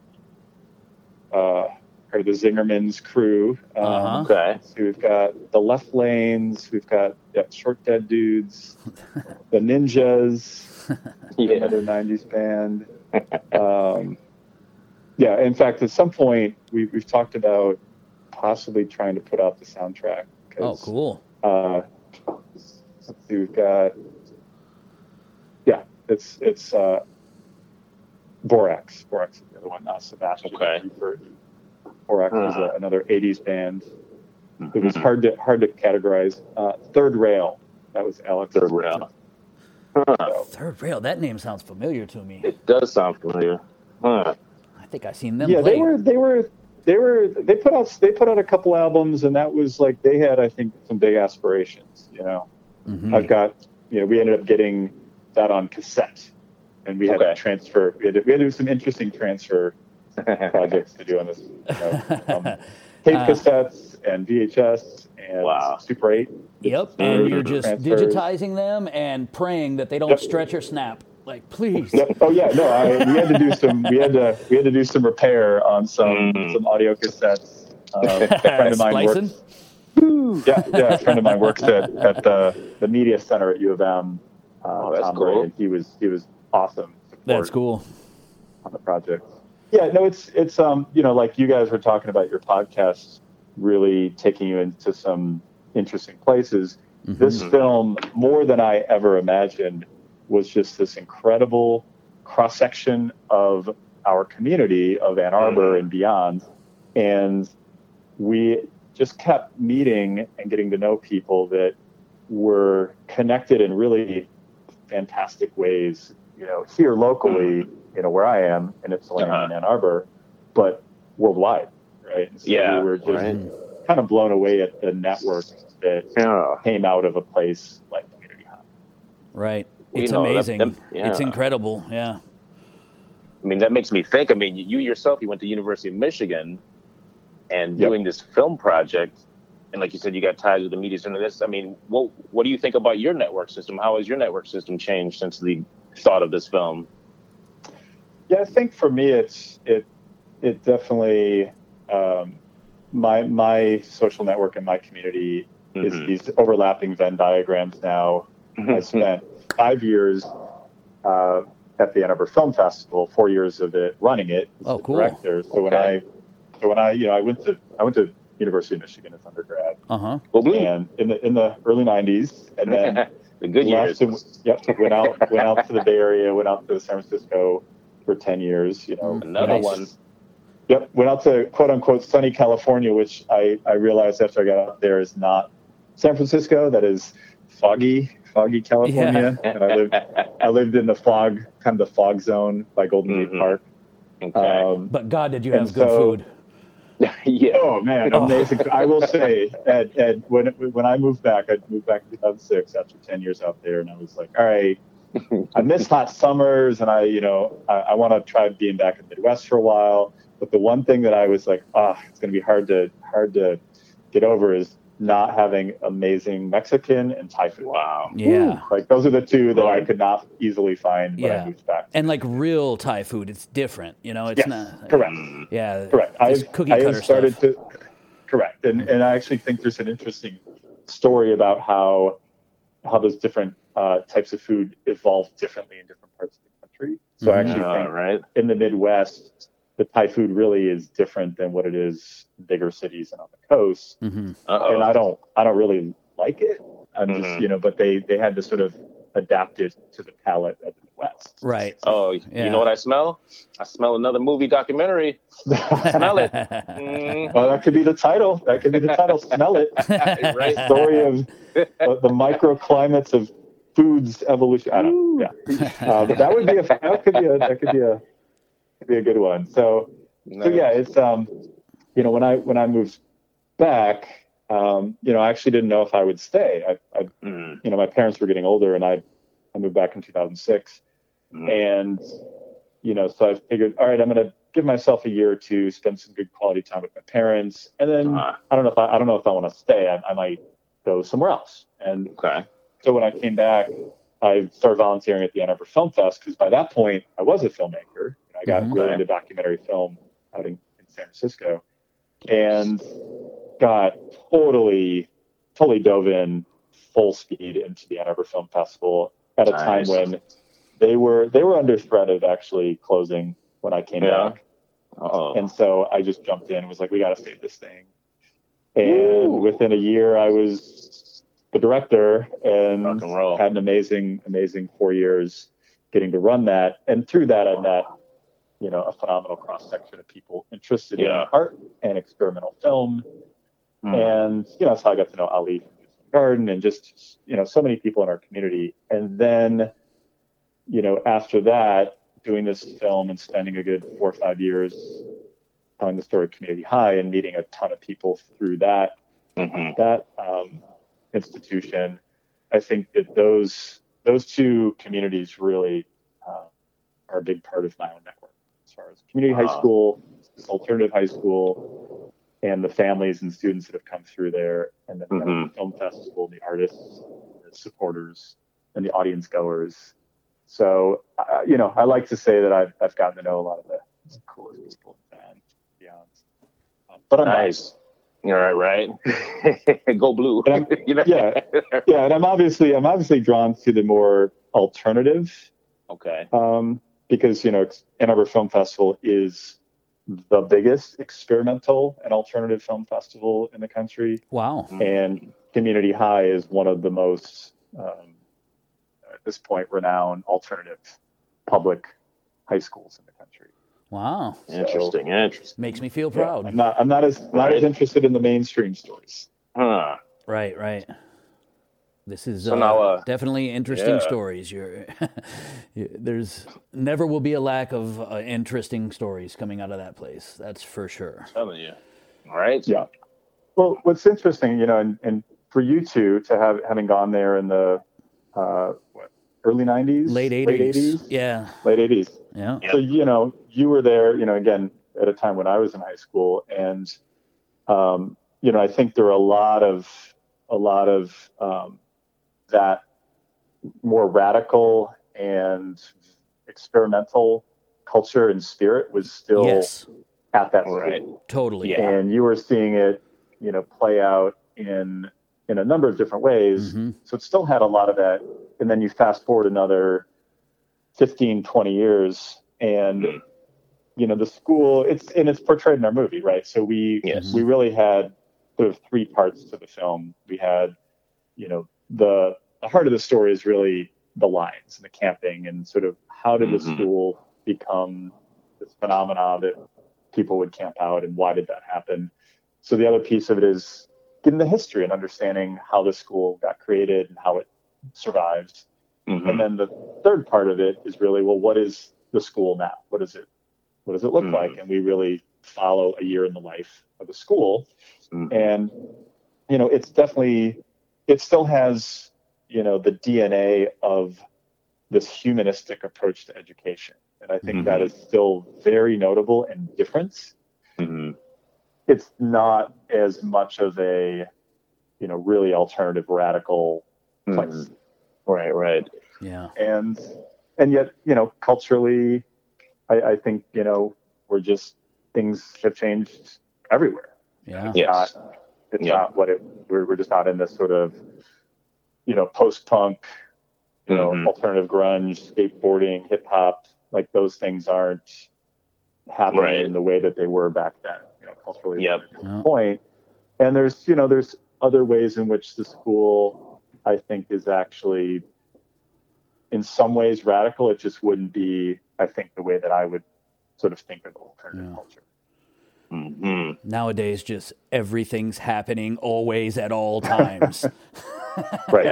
or the Zingerman's crew. Okay. So we've got the Left Lanes. We've got Short Dead Dudes, the Ninjas, another 90s band. In fact, at some point, we've talked about possibly trying to put out the soundtrack. Oh, cool. We've got, it's Borax. Borax is the other one, not Sebastian. Okay. Borax is another 80s band. It was hard to categorize. Third Rail. That was Alex. Third Rail. Third Rail. That name sounds familiar to me. It does sound familiar. I think I've seen them. Yeah, play. they put out a couple albums, and that was like they had, I think, some big aspirations. Mm-hmm. I've got, we ended up getting that on cassette, and we had to transfer. We had to do some interesting transfer projects to do on this. Tape cassettes and VHS and Super 8. Yep, and you're just digitizing them and praying that they don't stretch or snap. Like, please. Yep. Oh yeah, no. We had to do some. We had to do some repair on some audio cassettes. A friend of mine works. A friend of mine works at the media center at U of M. That's cool. And he was awesome. That's cool. On the project. Yeah, no, it's like you guys were talking about your podcast really taking you into some interesting places. Mm-hmm. This film, more than I ever imagined, was just this incredible cross-section of our community of Ann Arbor and beyond. And we just kept meeting and getting to know people that were connected in really fantastic ways, here locally, where I am, in Ypsilanti and Ann Arbor, but worldwide, right? And so we were just kind of blown away at the network that came out of a place like Community Hub. Right. It's amazing. It's incredible. Yeah. I mean, that makes me think. I mean, you yourself, you went to University of Michigan and doing this film project. And like you said, you got ties with the media center. I mean, what do you think about your network system? How has your network system changed since the thought of this film? Yeah, I think for me, it definitely, my social network and my community is these overlapping Venn diagrams now. I spent 5 years at the Ann Arbor Film Festival, 4 years of it running it. Oh, cool. Director. So when I went to University of Michigan as undergrad. And in the early 90s, and then the good years. Went out to the Bay Area, went out to San Francisco for 10 years. Another one. Yep, went out to quote unquote sunny California, which I realized after I got out there is not San Francisco. That is foggy California. Yeah. And I lived in the fog zone by Golden Gate Park. Okay. But God, did you have good food? Yeah. Oh man, amazing! I will say, Ed, when I moved back, in 2006 after 10 years out there, and I was like, all right, I miss hot summers, and I want to try being back in the Midwest for a while. But the one thing that I was like, it's going to be hard to get over is not having amazing Mexican and Thai food. Wow. Yeah. Like those are the two that I could not easily find when I moved back. And like real Thai food, it's different. It's not. Correct. Yeah. Correct. Cookie cutter stuff. Correct. And I actually think there's an interesting story about how those different types of food evolve differently in different parts of the country. So I actually think in the Midwest, the Thai food really is different than what it is in bigger cities and on the coast. And I don't really like it. I'm just, but they had to sort of adapt it to the palate of the Midwest. Right. Oh, you know what I smell? I smell another movie documentary. Smell it. Well, that could be the title. Smell it. Right. Story of the microclimates of food's evolution. I don't know. Yeah. But that could be a good one. So yeah, it's when I moved back, I actually didn't know if I would stay. My parents were getting older, and I moved back in 2006, and so I figured, all right, I'm going to give myself a year or two, spend some good quality time with my parents, and then I don't know if I want to stay. I might go somewhere else. And so when I came back, I started volunteering at the Ann Arbor Film Fest, because by that point I was a filmmaker. I got really into documentary film out in San Francisco, and got totally dove in full speed into the Ann Arbor Film Festival at a time when they were under threat of actually closing when I came back. And so I just jumped in and was like, we got to save this thing. And within a year, I was the director and had an amazing 4 years getting to run that. And through that, I met, a phenomenal cross section of people interested in art and experimental film. And, that's how I got to know Ali from Garden, and just, so many people in our community. And then, after that, doing this film and spending a good 4 or 5 years telling the story of Community High and meeting a ton of people through that institution, I think that those two communities really are a big part of my own network, as far as community high school, alternative high school, and the families and students that have come through there, and the film festival, the artists, the supporters, and the audience goers. So, I like to say that I've gotten to know a lot of the coolest people and beyond. But I'm nice. You're right. Go blue. And and I'm obviously drawn to the more alternative. Okay. Because Ann Arbor Film Festival is the biggest experimental and alternative film festival in the country. Wow. And Community High is one of the most at this point renowned alternative public high schools in the country. Wow. Interesting. Makes me feel proud. I'm not as interested in the mainstream stories. Right. This is definitely interesting stories. There's never will be a lack of interesting stories coming out of that place. That's for sure. I'm telling you. All right. Yeah. Well, what's interesting, and for you two to having gone there in the early 90s, late 80s. Yeah. Late 80s. Yeah. So, you were there, again, at a time when I was in high school, and I think there were a lot of that more radical and experimental culture and spirit was still at that school. Totally. Yeah. And you were seeing it, play out in a number of different ways. So it still had a lot of that. And then you fast forward another 15, 20 years, and the school, it's portrayed in our movie, right? So we really had sort of three parts to the film. We had, the heart of the story is really the lines and the camping, and sort of how did the school become this phenomenon that people would camp out, and why did that happen? So the other piece of it is getting the history and understanding how the school got created and how it survives. And then the third part of it is really, well, what is the school now? What does it look like? And we really follow a year in the life of the school. And, it's definitely, it still has, the DNA of this humanistic approach to education. And I think that is still very notable and different. It's not as much of a, really alternative, radical place. Right. Yeah. And yet, culturally, I think, we're just, things have changed everywhere. Yeah. It's not what we're just not in this sort of, post-punk, alternative grunge, skateboarding, hip hop, like those things aren't happening in the way that they were back then, culturally. Point. And there's other ways in which the school, I think, is actually in some ways radical. It just wouldn't be, I think, the way that I would sort of think of alternative culture. Nowadays, just everything's happening always at all times. Right.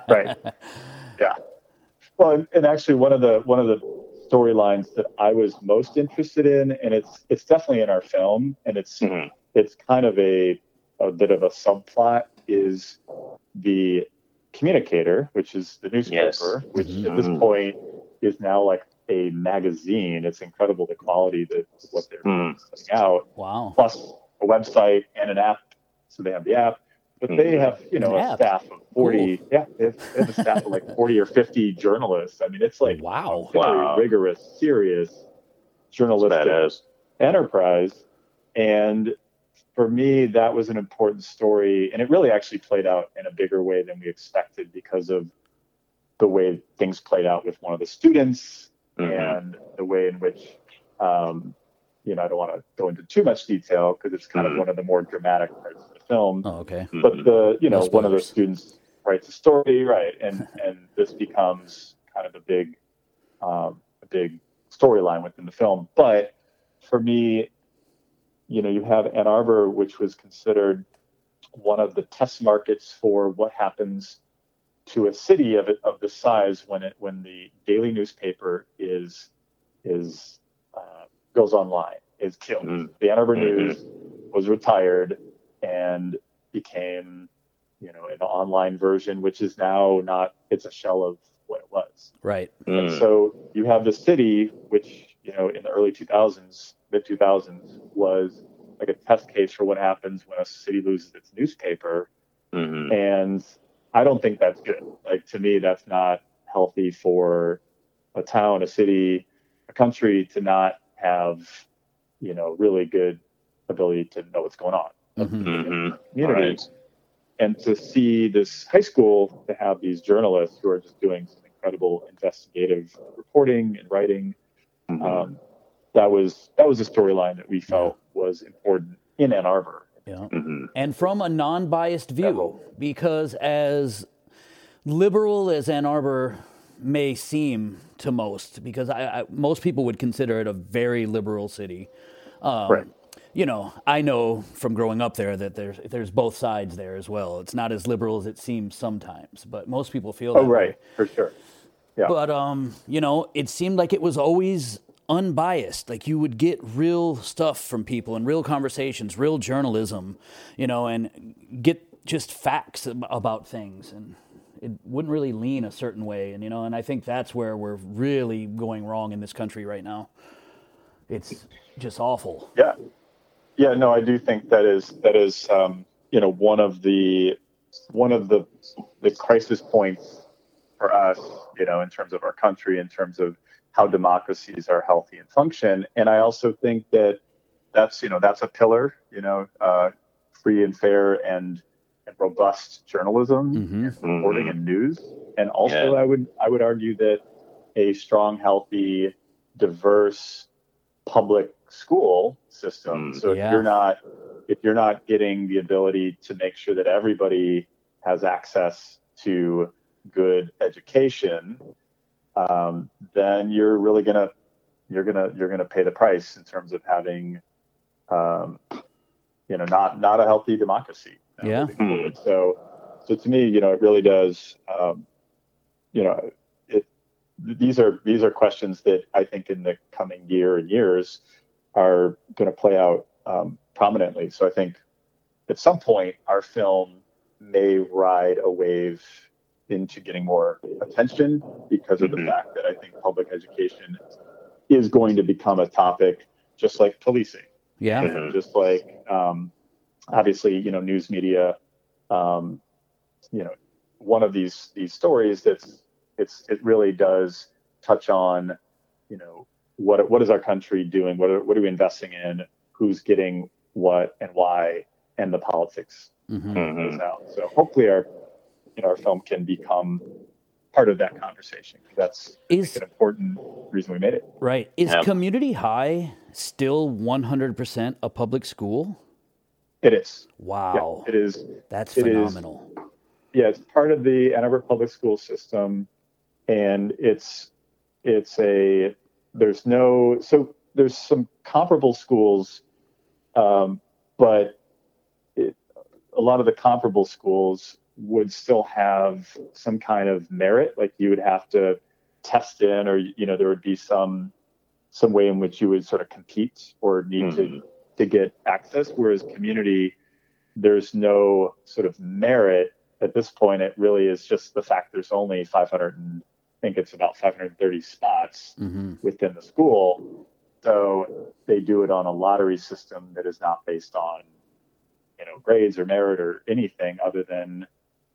Yeah. Well, and actually one of the storylines that I was most interested in, and it's definitely in our film, and it's it's kind of a bit of a subplot is the Communicator, which is the newspaper, which at this point is now like a magazine. It's incredible the quality that what they're putting out. Wow. Plus a website and an app. So they have the app, but they have, a staff of 40. Cool. Yeah. They have a staff of like 40 or 50 journalists. I mean, it's like very rigorous, serious journalistic enterprise. And for me, that was an important story. And it really actually played out in a bigger way than we expected because of the way things played out with one of the students and the way in which, I don't want to go into too much detail because it's kind of one of the more dramatic parts of the film. Oh, okay. But one of the students writes a story, right? And this becomes kind of a big storyline within the film. But for me, you have Ann Arbor, which was considered one of the test markets for what happens to a city of this size when the daily newspaper goes online, is killed. The Ann Arbor News was retired and became, an online version, which is now it's a shell of what it was. Right. And so you have the city, which, in the early 2000s, mid 2000s, was like a test case for what happens when a city loses its newspaper. And I don't think that's good. Like, to me, that's not healthy for a town, a city, a country to not have, really good ability to know what's going on in the community. Right. And to see this high school to have these journalists who are just doing some incredible investigative reporting and writing, that was a storyline that we felt was important in Ann Arbor. Yeah. And from a non-biased view, because as liberal as Ann Arbor may seem to most, because most people would consider it a very liberal city. Right. I know from growing up there that there's both sides there as well. It's not as liberal as it seems sometimes, but most people feel that right, way. For sure. Yeah. But it seemed like it was always unbiased. Like, you would get real stuff from people and real conversations, real journalism, and get just facts about things, and it wouldn't really lean a certain way. And I think that's where we're really going wrong in this country right now. It's just awful. Yeah. Yeah, no, I do think that is one of the crisis points for us, in terms of our country, in terms of how democracies are healthy and function. And I also think that that's a pillar, free and fair and robust journalism, and reporting and news. And also I would argue that a strong, healthy, diverse public school system. So if you're not getting the ability to make sure that everybody has access to good education, then you're really gonna pay the price in terms of having not a healthy democracy. So to me, it really does. These are questions that I think in the coming year and years are going to play out prominently. So I think at some point our film may ride a wave into getting more attention because of the fact that I think public education is going to become a topic just like policing. Yeah. And just like, obviously, news media, one of these stories it really does touch on, what is our country doing? What are we investing in? Who's getting what and why, and the politics goes out. So hopefully our film can become part of that conversation. That's an important reason we made it. Right. Is Community High still 100% a public school? It is. Wow. Yeah, it is. That's phenomenal. It's part of the Ann Arbor public school system, and there's some comparable schools, but a lot of the comparable schools would still have some kind of merit. Like, you would have to test in, or there would be some way in which you would sort of compete or need to to get access, whereas community, there's no sort of merit at this point. It really is just the fact there's only 530 spots within the school. So they do it on a lottery system that is not based on, grades or merit or anything other than,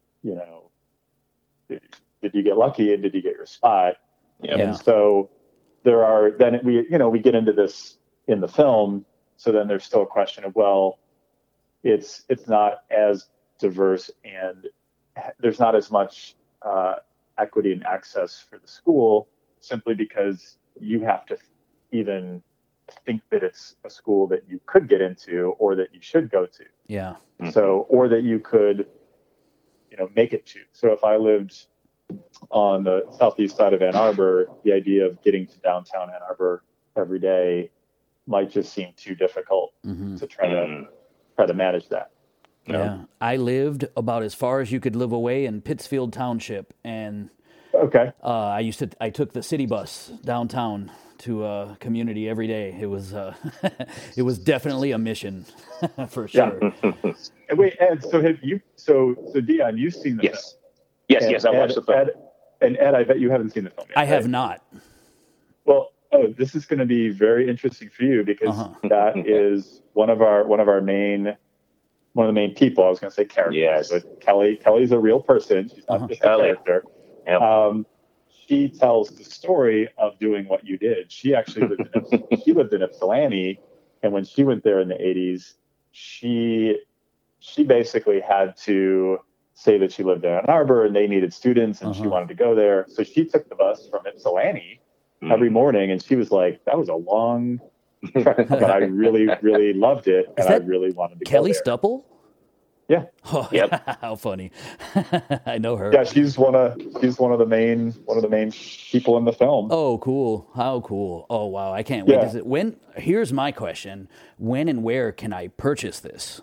did you get lucky and did you get your spot? Yeah. And so we get into this in the film. So then there's still a question of, well, it's not as diverse and there's not as much equity and access for the school, simply because you have to even think that it's a school that you could get into or that you should go to. Yeah. So, or that you could, make it to. So if I lived on the southeast side of Ann Arbor, the idea of getting to downtown Ann Arbor every day might just seem too difficult to try to manage that. Yeah, I lived about as far as you could live away in Pittsfield Township, and I took the city bus downtown to community every day. It was it was definitely a mission for sure. And wait, Ed, so Dion, you've seen the film? Yes, I watched the film. And Ed, I bet you haven't seen the film yet. I have not. Well, this is going to be very interesting for you because that is one of the main people. I was going to say characters, yes. But Kelly's a real person. She's not just a character. Yep. She tells the story of doing what you did. She actually lived in Ypsilanti, and when she went there in the 80s, she basically had to say that she lived in Ann Arbor and they needed students and she wanted to go there. So she took the bus from Ypsilanti every morning, and she was like, that was a long trek, but I really, really loved it, and I really wanted to Kelly go there. Stupple? Yeah. Oh, yep. How funny. I know her. Yeah, she's one of the main people in the film. Oh, cool. How cool. Oh, wow. I can't wait. Here's my question. When and where can I purchase this?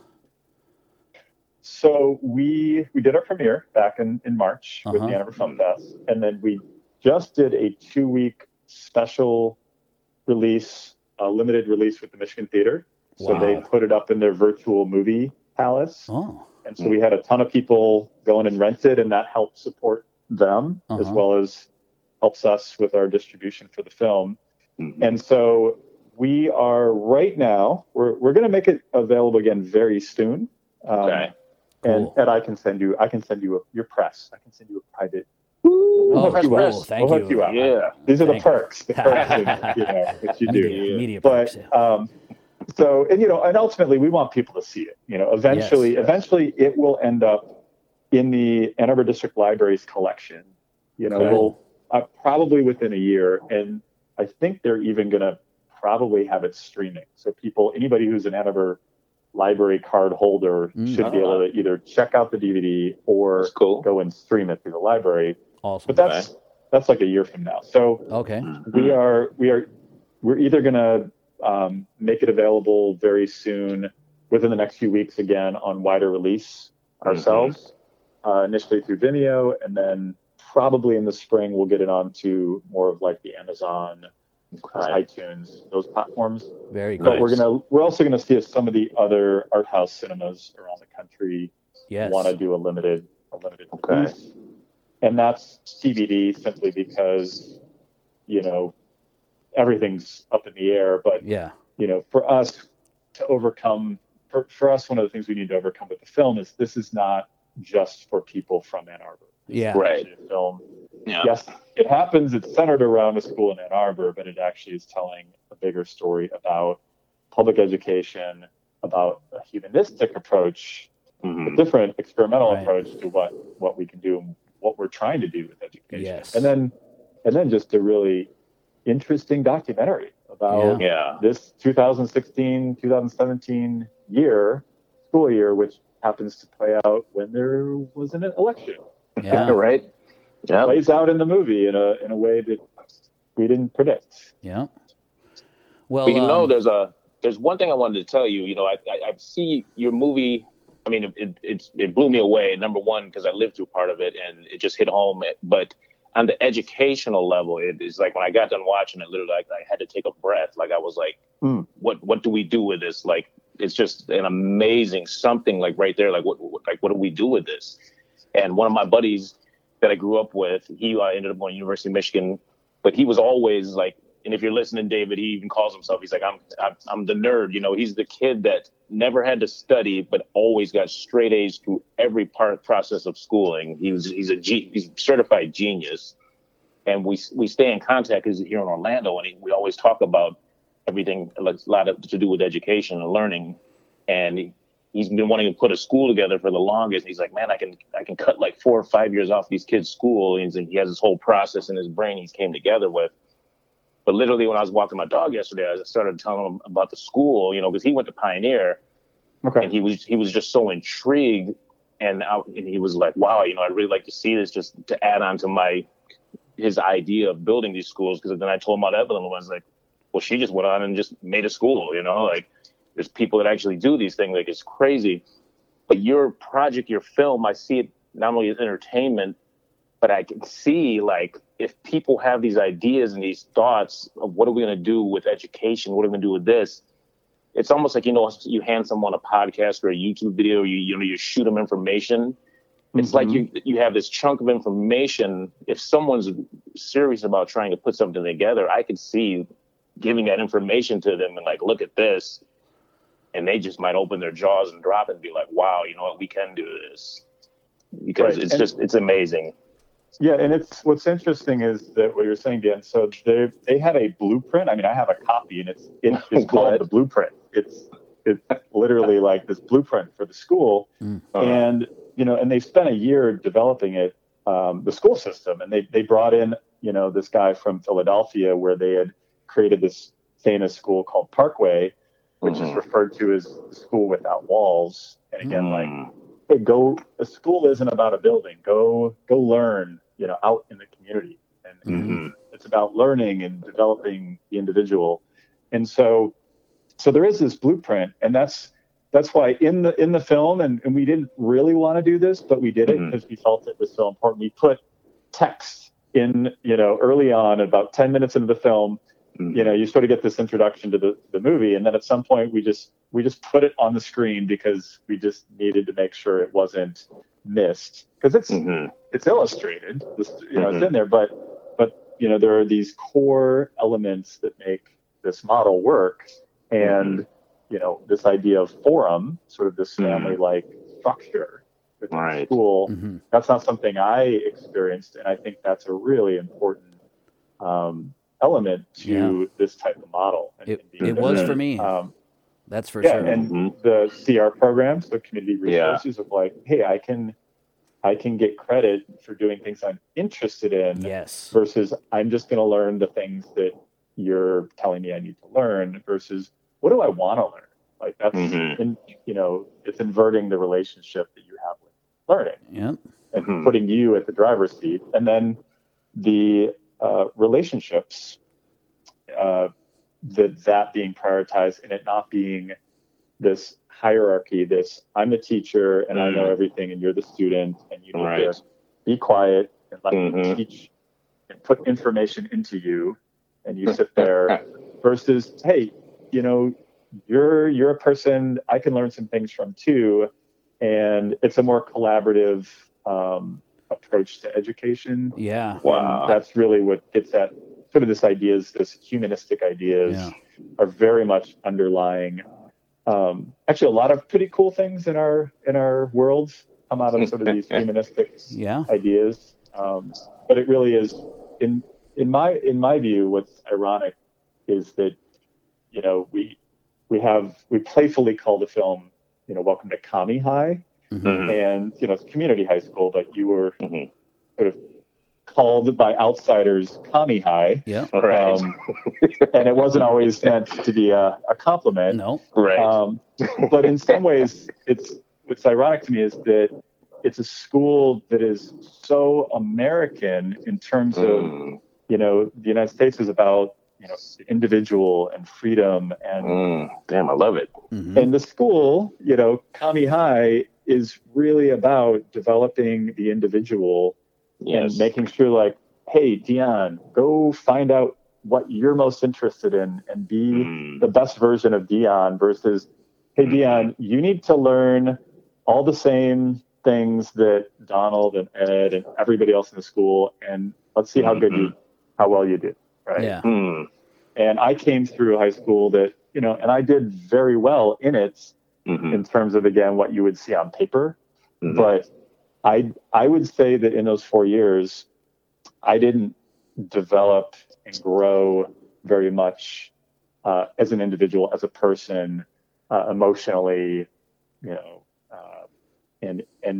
So we did our premiere back in March with the Ann Arbor Film Fest, and then we just did a 2-week special release, a limited release with the Michigan Theater. So they put it up in their virtual movie palace. Oh. And so we had a ton of people go in and rent it, and that helped support them as well as helps us with our distribution for the film. And so we are right now, we're going to make it available again very soon. Okay. Cool. And I can send you your press. I can send you a private. Cool. Thank you. Yeah. These are the perks. The perks that you do. Media perks, So, and ultimately we want people to see it. Eventually it will end up in the Ann Arbor District Library's collection. We'll probably within a year, and I think they're even going to probably have it streaming. So anybody who's an Ann Arbor Library card holder should be able to either check out the DVD or go and stream it through the library. Awesome. But that's like a year from now. So we're either going to make it available very soon within the next few weeks again on wider release ourselves, initially through Vimeo, and then probably in the spring we'll get it onto more of like the Amazon, iTunes, those platforms. Very good. But we're also gonna see if some of the other art house cinemas around the country want to do a limited release. And that's TBD, simply because everything's up in the air. But for us to overcome, for us, one of the things we need to overcome with the film is this is not just for people from Ann Arbor. Right. Film. Yeah. Yes, it happens. It's centered around a school in Ann Arbor, but it actually is telling a bigger story about public education, about a humanistic approach, a different experimental approach to what we can do and what we're trying to do with education. Yes. And then just a really interesting documentary about this 2016-2017 school year, which happens to play out when there was an election. Yeah. Right. Yeah. Plays out in the movie in a way that we didn't predict. Yeah. Well, there's one thing I wanted to tell you. I see your movie. I mean, it blew me away. Number one, because I lived through part of it and it just hit home. But on the educational level, it is like when I got done watching it, literally, like, I had to take a breath. Like, I was like, what do we do with this? Like, it's just an amazing something, like, right there. Like, what do we do with this? And one of my buddies that I grew up with, he ended up going to University of Michigan, but he was always like, and if you're listening, David, he even calls himself, he's like, I'm the nerd. You know, he's the kid that never had to study, but always got straight A's through every process of schooling. He's a certified genius. And we stay in contact because here in Orlando, and we always talk about everything, like, a lot to do with education and learning. And he's been wanting to put a school together for the longest. And he's like, man, I can cut like 4 or 5 years off these kids' school. And he has this whole process in his brain he's came together with. But literally, when I was walking my dog yesterday, I started telling him about the school, you know, because he went to Pioneer, and he was just so intrigued, and he was like, wow, you know, I'd really like to see this, just to add on to his idea of building these schools. Because then I told him about Evelyn, and I was like, well, she just went on and just made a school, you know, like, there's people that actually do these things, like, it's crazy. But your project, your film, I see it not only as entertainment, but I can see, like, if people have these ideas and these thoughts of what are we going to do with education, what are we going to do with this, it's almost like, you know, you hand someone a podcast or a YouTube video, you shoot them information. It's like you have this chunk of information. If someone's serious about trying to put something together, I could see giving that information to them and, like, look at this, and they just might open their jaws and drop it and be like, wow, you know what, we can do this. Because it's amazing. Yeah, and what's interesting is that what you're saying, Dan. So they had a blueprint. I mean, I have a copy, and it's called the blueprint. It's literally like this blueprint for the school, and you know, and they spent a year developing it, the school system, and they brought in, you know, this guy from Philadelphia where they had created this famous school called Parkway, which is referred to as the school without walls. And again, like, hey, a school isn't about a building. Go learn, you know, out in the community. And it's about learning and developing the individual. And so there is this blueprint, and that's why in the film, and we didn't really want to do this, but we did it because we felt it was so important. We put text in, you know, early on, about 10 minutes into the film. You know, you sort of get this introduction to the movie, and then at some point we just put it on the screen because we just needed to make sure it wasn't missed, because it's illustrated, you know, it's in there, but you know, there are these core elements that make this model work, and you know, this idea of forum, sort of this family-like structure within the school. That's not something I experienced, and I think that's a really important element to this type of model. It was for me. That's for sure. And the CR programs, the community resources of like, hey, I can get credit for doing things I'm interested in, versus I'm just going to learn the things that you're telling me I need to learn, versus what do I want to learn? Like, that's you know, it's inverting the relationship that you have with learning, and putting you at the driver's seat, and then the relationships, that being prioritized, and it not being this hierarchy, this I'm the teacher and I know everything and you're the student and you need to be quiet and let me teach and put information into you, and you sit there, versus, hey, you know, you're a person I can learn some things from too, and it's a more collaborative approach to education. And that's really what gets at sort of this humanistic ideas are very much underlying. Actually, a lot of pretty cool things in our worlds come out of sort of these humanistic ideas. But it really is, in my view, what's ironic is that, you know, we playfully call the film, you know, Welcome to Kami High. And, you know, it's community high school, but you were sort of called by outsiders Kami High. And it wasn't always meant to be a compliment. But in some ways, what's ironic to me is that it's a school that is so American in terms of, you know, the United States is about, you know, the individual and freedom and damn, I love it. And the school, you know, Kami High is really about developing the individual and making sure, like, hey, Dion, go find out what you're most interested in and be the best version of Dion versus, hey, Dion, you need to learn all the same things that Donald and Ed and everybody else in the school, and let's see how well you do. Right. Yeah. And I came through high school that, and I did very well in it in terms of, again, what you would see on paper. But I would say that in those 4 years, I didn't develop and grow very much as an individual, as a person, emotionally, and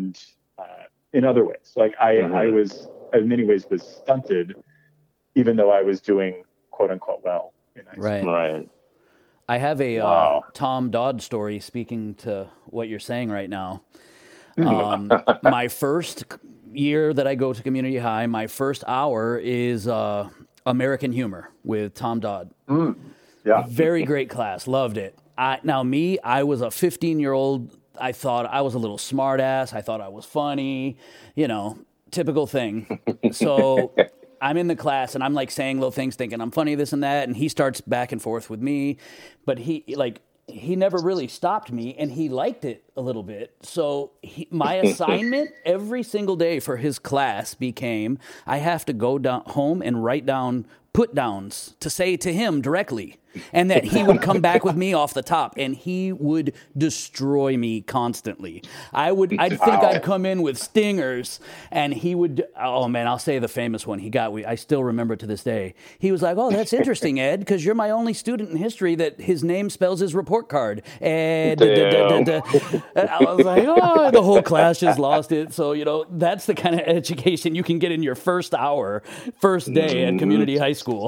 in other ways. Like I was, in many ways, was stunted, even though I was doing quote unquote well in high school. Right. I have a Tom Dodd story speaking to what you're saying right now. My first year that I go to community high, my first hour is American Humor with Tom Dodd. Yeah. Very great class. Loved it. I was a 15-year-old. I thought I was a little smart ass. I thought I was funny, typical thing. So I'm in the class and I'm like saying little things thinking I'm funny, this and that. And he starts back and forth with me, but he never really stopped me, and he liked it a little bit. So my assignment every single day for his class became, I have to go down home and write down put downs to say to him directly, and that he would come back with me off the top, and he would destroy me constantly. I'd think I'd come in with stingers, and he would, oh man, I'll say the famous one he got. I still remember it to this day. He was like, oh, that's interesting, Ed, because you're my only student in history that his name spells his report card. Ed, and I was like, oh, the whole class just lost it. So, that's the kind of education you can get in your first hour, first day at community high school.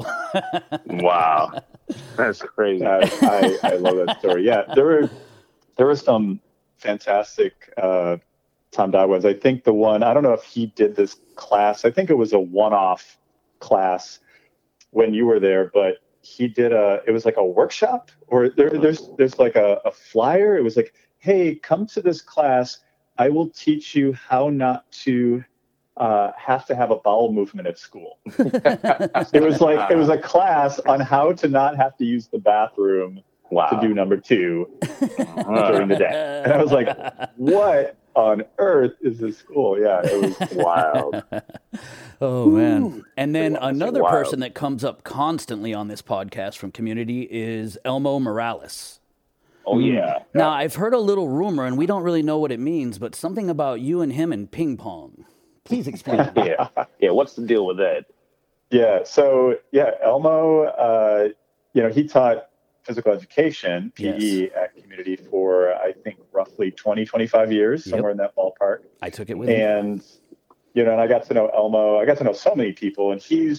Wow. That's crazy. I love that story. Yeah, there were some fantastic Tom Dodd ones. I think the one, I don't know if he did this class. I think it was a one-off class when you were there, but he did it was like a workshop, or there's like a flyer. It was like, hey, come to this class. I will teach you how not to have to have a bowel movement at school. It was a class on how to not have to use the bathroom to do number 2 during the day. And I was like, what on earth is this school? Yeah, it was wild. Oh, man. And then another person that comes up constantly on this podcast from community is Elmo Morales. Oh, yeah. Now, I've heard a little rumor, and we don't really know what it means, but something about you and him and ping pong. Please explain. Yeah. What's the deal with that? Yeah. So Elmo, he taught physical education, PE at community for, I think, roughly 20, 25 years, somewhere in that ballpark. I took it with him. And, and I got to know Elmo. I got to know so many people, and he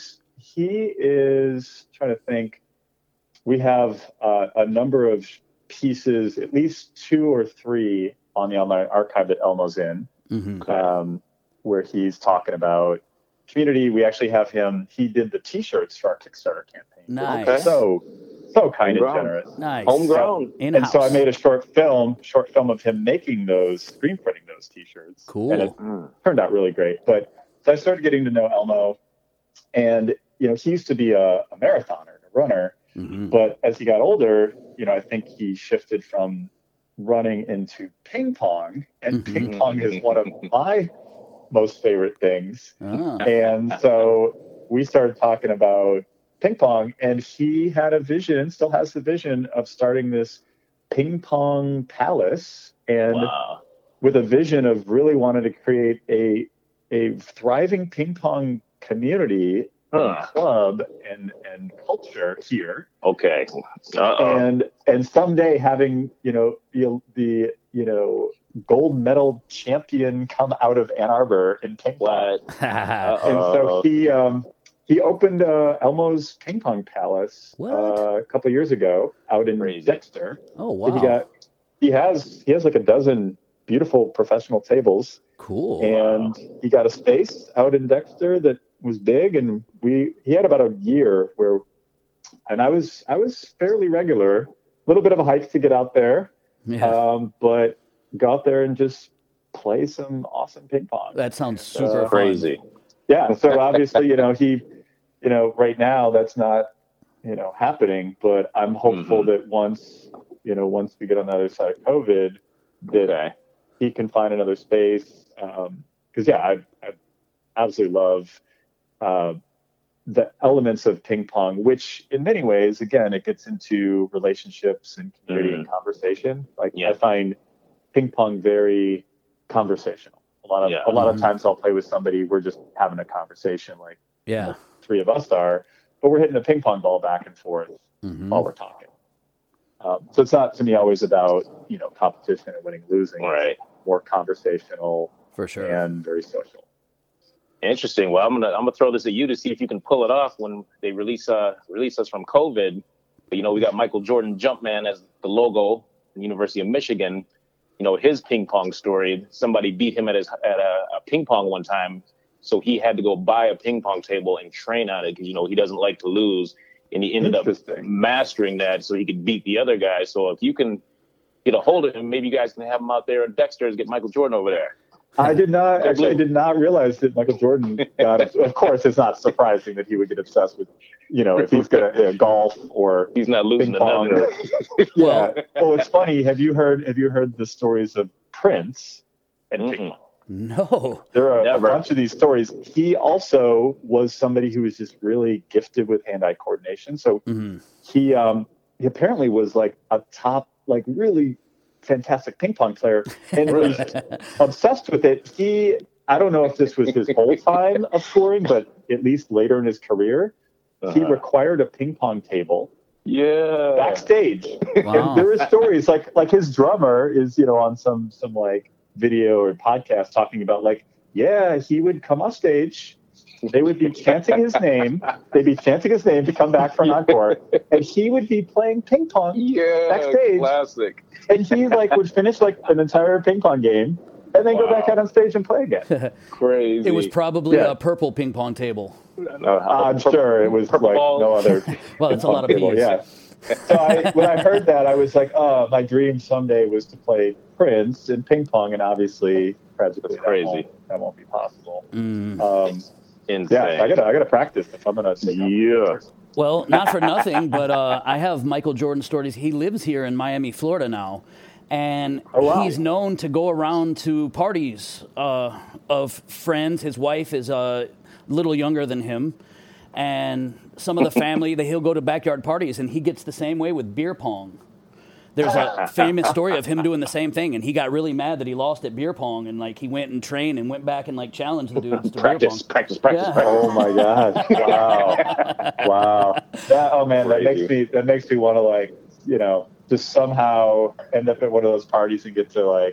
is trying to think. We have a number of pieces, at least 2 or 3 on the online archive that Elmo's in. Mm-hmm. Where he's talking about community. We actually have him. He did the T-shirts for our Kickstarter campaign. Nice. Okay. So kind and generous. Nice. Homegrown. And so I made a short film of him making those, screen printing those T-shirts. Cool. And it turned out really great. But so I started getting to know Elmo, and he used to be a marathoner, a runner. Mm-hmm. But as he got older, I think he shifted from running into ping pong, and ping pong is one of my most favorite things. And so we started talking about ping pong, and he had a vision, still has the vision of starting this ping pong palace, and with a vision of really wanting to create a thriving ping pong community club and culture here. Okay. And someday having the gold medal champion come out of Ann Arbor in ping pong. And so he opened Elmo's Ping Pong Palace a couple of years ago out in Dexter. Oh wow! He has like a dozen beautiful professional tables. Cool. And he got a space out in Dexter that was big, and he had about a year where, and I was fairly regular, a little bit of a hike to get out there, but go out there and just play some awesome ping pong. That sounds super crazy. fun. Yeah. So obviously, he, right now that's not, happening, but I'm hopeful that once we get on the other side of COVID, that he can find another space. Cause I absolutely love, the elements of ping pong, which in many ways, again, it gets into relationships and community and conversation. Like I find ping pong very conversational. A lot of times I'll play with somebody, we're just having a conversation, like the three of us are, but we're hitting a ping pong ball back and forth while we're talking. So it's not to me always about competition and winning, losing. Right. It's more conversational for sure and very social. Interesting. Well, I'm gonna throw this at you to see if you can pull it off when they release us from COVID. But, we got Michael Jordan Jumpman as the logo at the University of Michigan. His ping pong story. Somebody beat him at a ping pong one time, so he had to go buy a ping pong table and train on it because he doesn't like to lose, and he ended up mastering that so he could beat the other guy. So if you can get a hold of him, maybe you guys can have him out there at Dexter's, get Michael Jordan over there. I did not realize that Michael Jordan got it. Of course, it's not surprising that he would get obsessed with, if he's going to golf or he's not losing another. Yeah. Well, it's funny. Have you heard the stories of Prince and ping pong? No. There are a bunch of these stories. He also was somebody who was just really gifted with hand-eye coordination. So he apparently was like a top, like really fantastic ping pong player and was obsessed with it. I don't know if this was his whole time of touring, but at least later in his career, he required a ping pong table backstage. Wow. And there is stories like his drummer is, on some like video or podcast talking about he would come off stage. They would be chanting his name. They'd be chanting his name to come back for an encore. And he would be playing ping pong backstage. Classic. And he would finish an entire ping pong game and then go back out on stage and play again. Crazy. It was probably a purple ping pong table. I'm sure it was no other. Well, it's a lot of table. peas. Yeah. So when I heard that, I was like, my dream someday was to play Prince in ping pong, and obviously, tragically, that won't be possible. Insane. Yeah, I gotta practice if I'm gonna. Well, not for nothing, but I have Michael Jordan stories. He lives here in Miami, Florida now, and he's known to go around to parties of friends. His wife is a little younger than him, and some of the family, he'll go to backyard parties, and he gets the same way with beer pong. There's a famous story of him doing the same thing, and he got really mad that he lost at beer pong, and he went and trained and went back and challenged the dudes to beer pong. Practice. Oh my gosh! Wow! That makes me want to just somehow end up at one of those parties and get to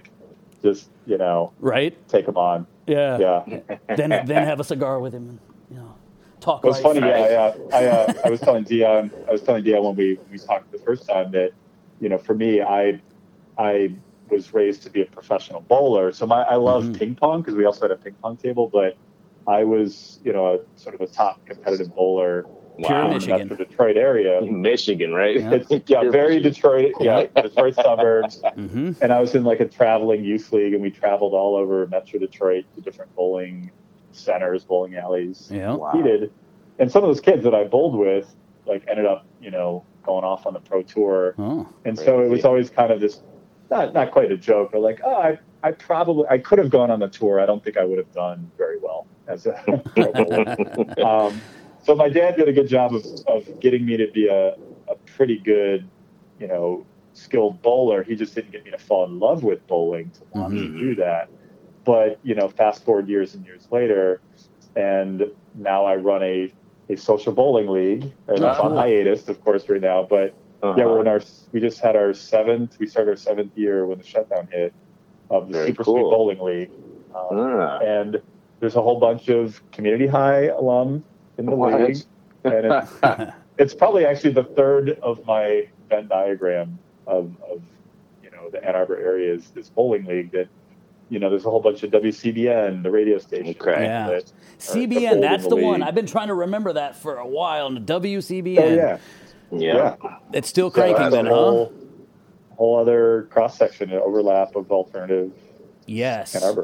take him on. Yeah. Then have a cigar with him. Talk. It was funny. I was telling Dion when we talked the first time that. For me, I was raised to be a professional bowler, so I love ping pong because we also had a ping pong table. But I was, a sort of a top competitive bowler in Michigan, the Detroit area. Michigan, right? Very Detroit. Yeah, Detroit suburbs. And I was in a traveling youth league, and we traveled all over Metro Detroit to different bowling centers, bowling alleys. Yeah, competed. And some of those kids that I bowled with, ended up, going off on the pro tour. And so it was always kind of this, not quite a joke, but I could have gone on the tour. I don't think I would have done very well as a pro bowler. So my dad did a good job of getting me to be a pretty good, skilled bowler. He just didn't get me to fall in love with bowling to want to do that. But, fast forward years and years later, and now I run a social bowling league, and it's on hiatus, of course, right now. But we just had we started our 7th year when the shutdown hit of the Super Sweet Bowling League, and there's a whole bunch of community high alum in the league, and it's probably actually the third of my Venn diagram of the Ann Arbor area is this bowling league that. There's a whole bunch of WCBN, the radio station. Okay. Yeah. CBN, that's the one. I've been trying to remember that for a while. WCBN. Oh, yeah. It's still cranking then, huh? Whole other cross-section and overlap of alternative. Yes. Ann Arbor.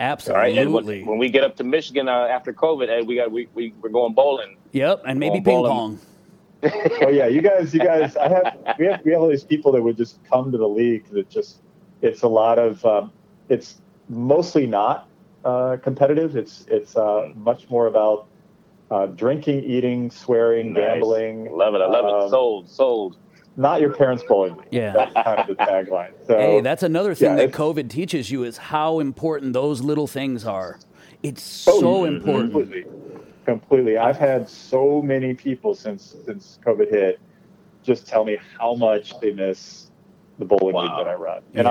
Absolutely. Right? When we get up to Michigan after COVID, Ed, we're going bowling. Yep, and maybe ping pong. Oh yeah, you guys. We have all these people that would just come to the league because it's a lot of it's mostly not competitive. It's much more about drinking, eating, swearing, gambling. Love it. I love it. Sold. Not your parents' bowling. Yeah. That's kind of the tagline. So, hey, that's another thing that COVID teaches you is how important those little things are. It's so important. Completely. I've had so many people since COVID hit just tell me how much they miss the bowling league that I run. And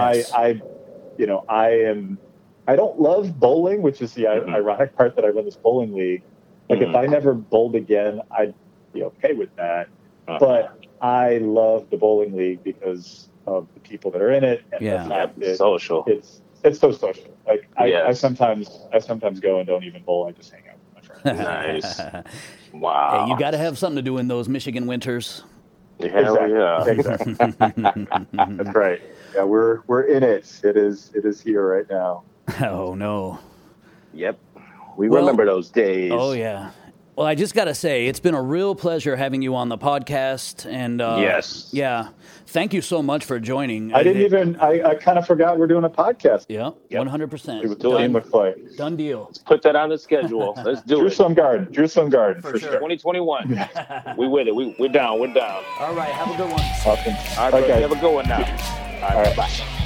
I don't love bowling, which is the ironic part that I run this bowling league. Like if I never bowled again, I'd be okay with that. But I love the bowling league because of the people that are in it. And the fact that social. It's so social. Like I sometimes go and don't even bowl. I just hang out with my friends. Nice. Wow. Hey, you got to have something to do in those Michigan winters. Exactly. That's right. Yeah, we're in it. It is here right now. Oh no. Yep. We remember those days. Oh yeah. Well, I just got to say, it's been a real pleasure having you on the podcast. And yes. Yeah. Thank you so much for joining. I kind of forgot we're doing a podcast. Yeah, 100%. It looks like. Done deal. Let's put that on the schedule. Let's do Drew it. Some Garden. For sure. 2021. We with it. We're down. All right. Have a good one. Awesome. All right, bro. Have a good one now. All right. Bye.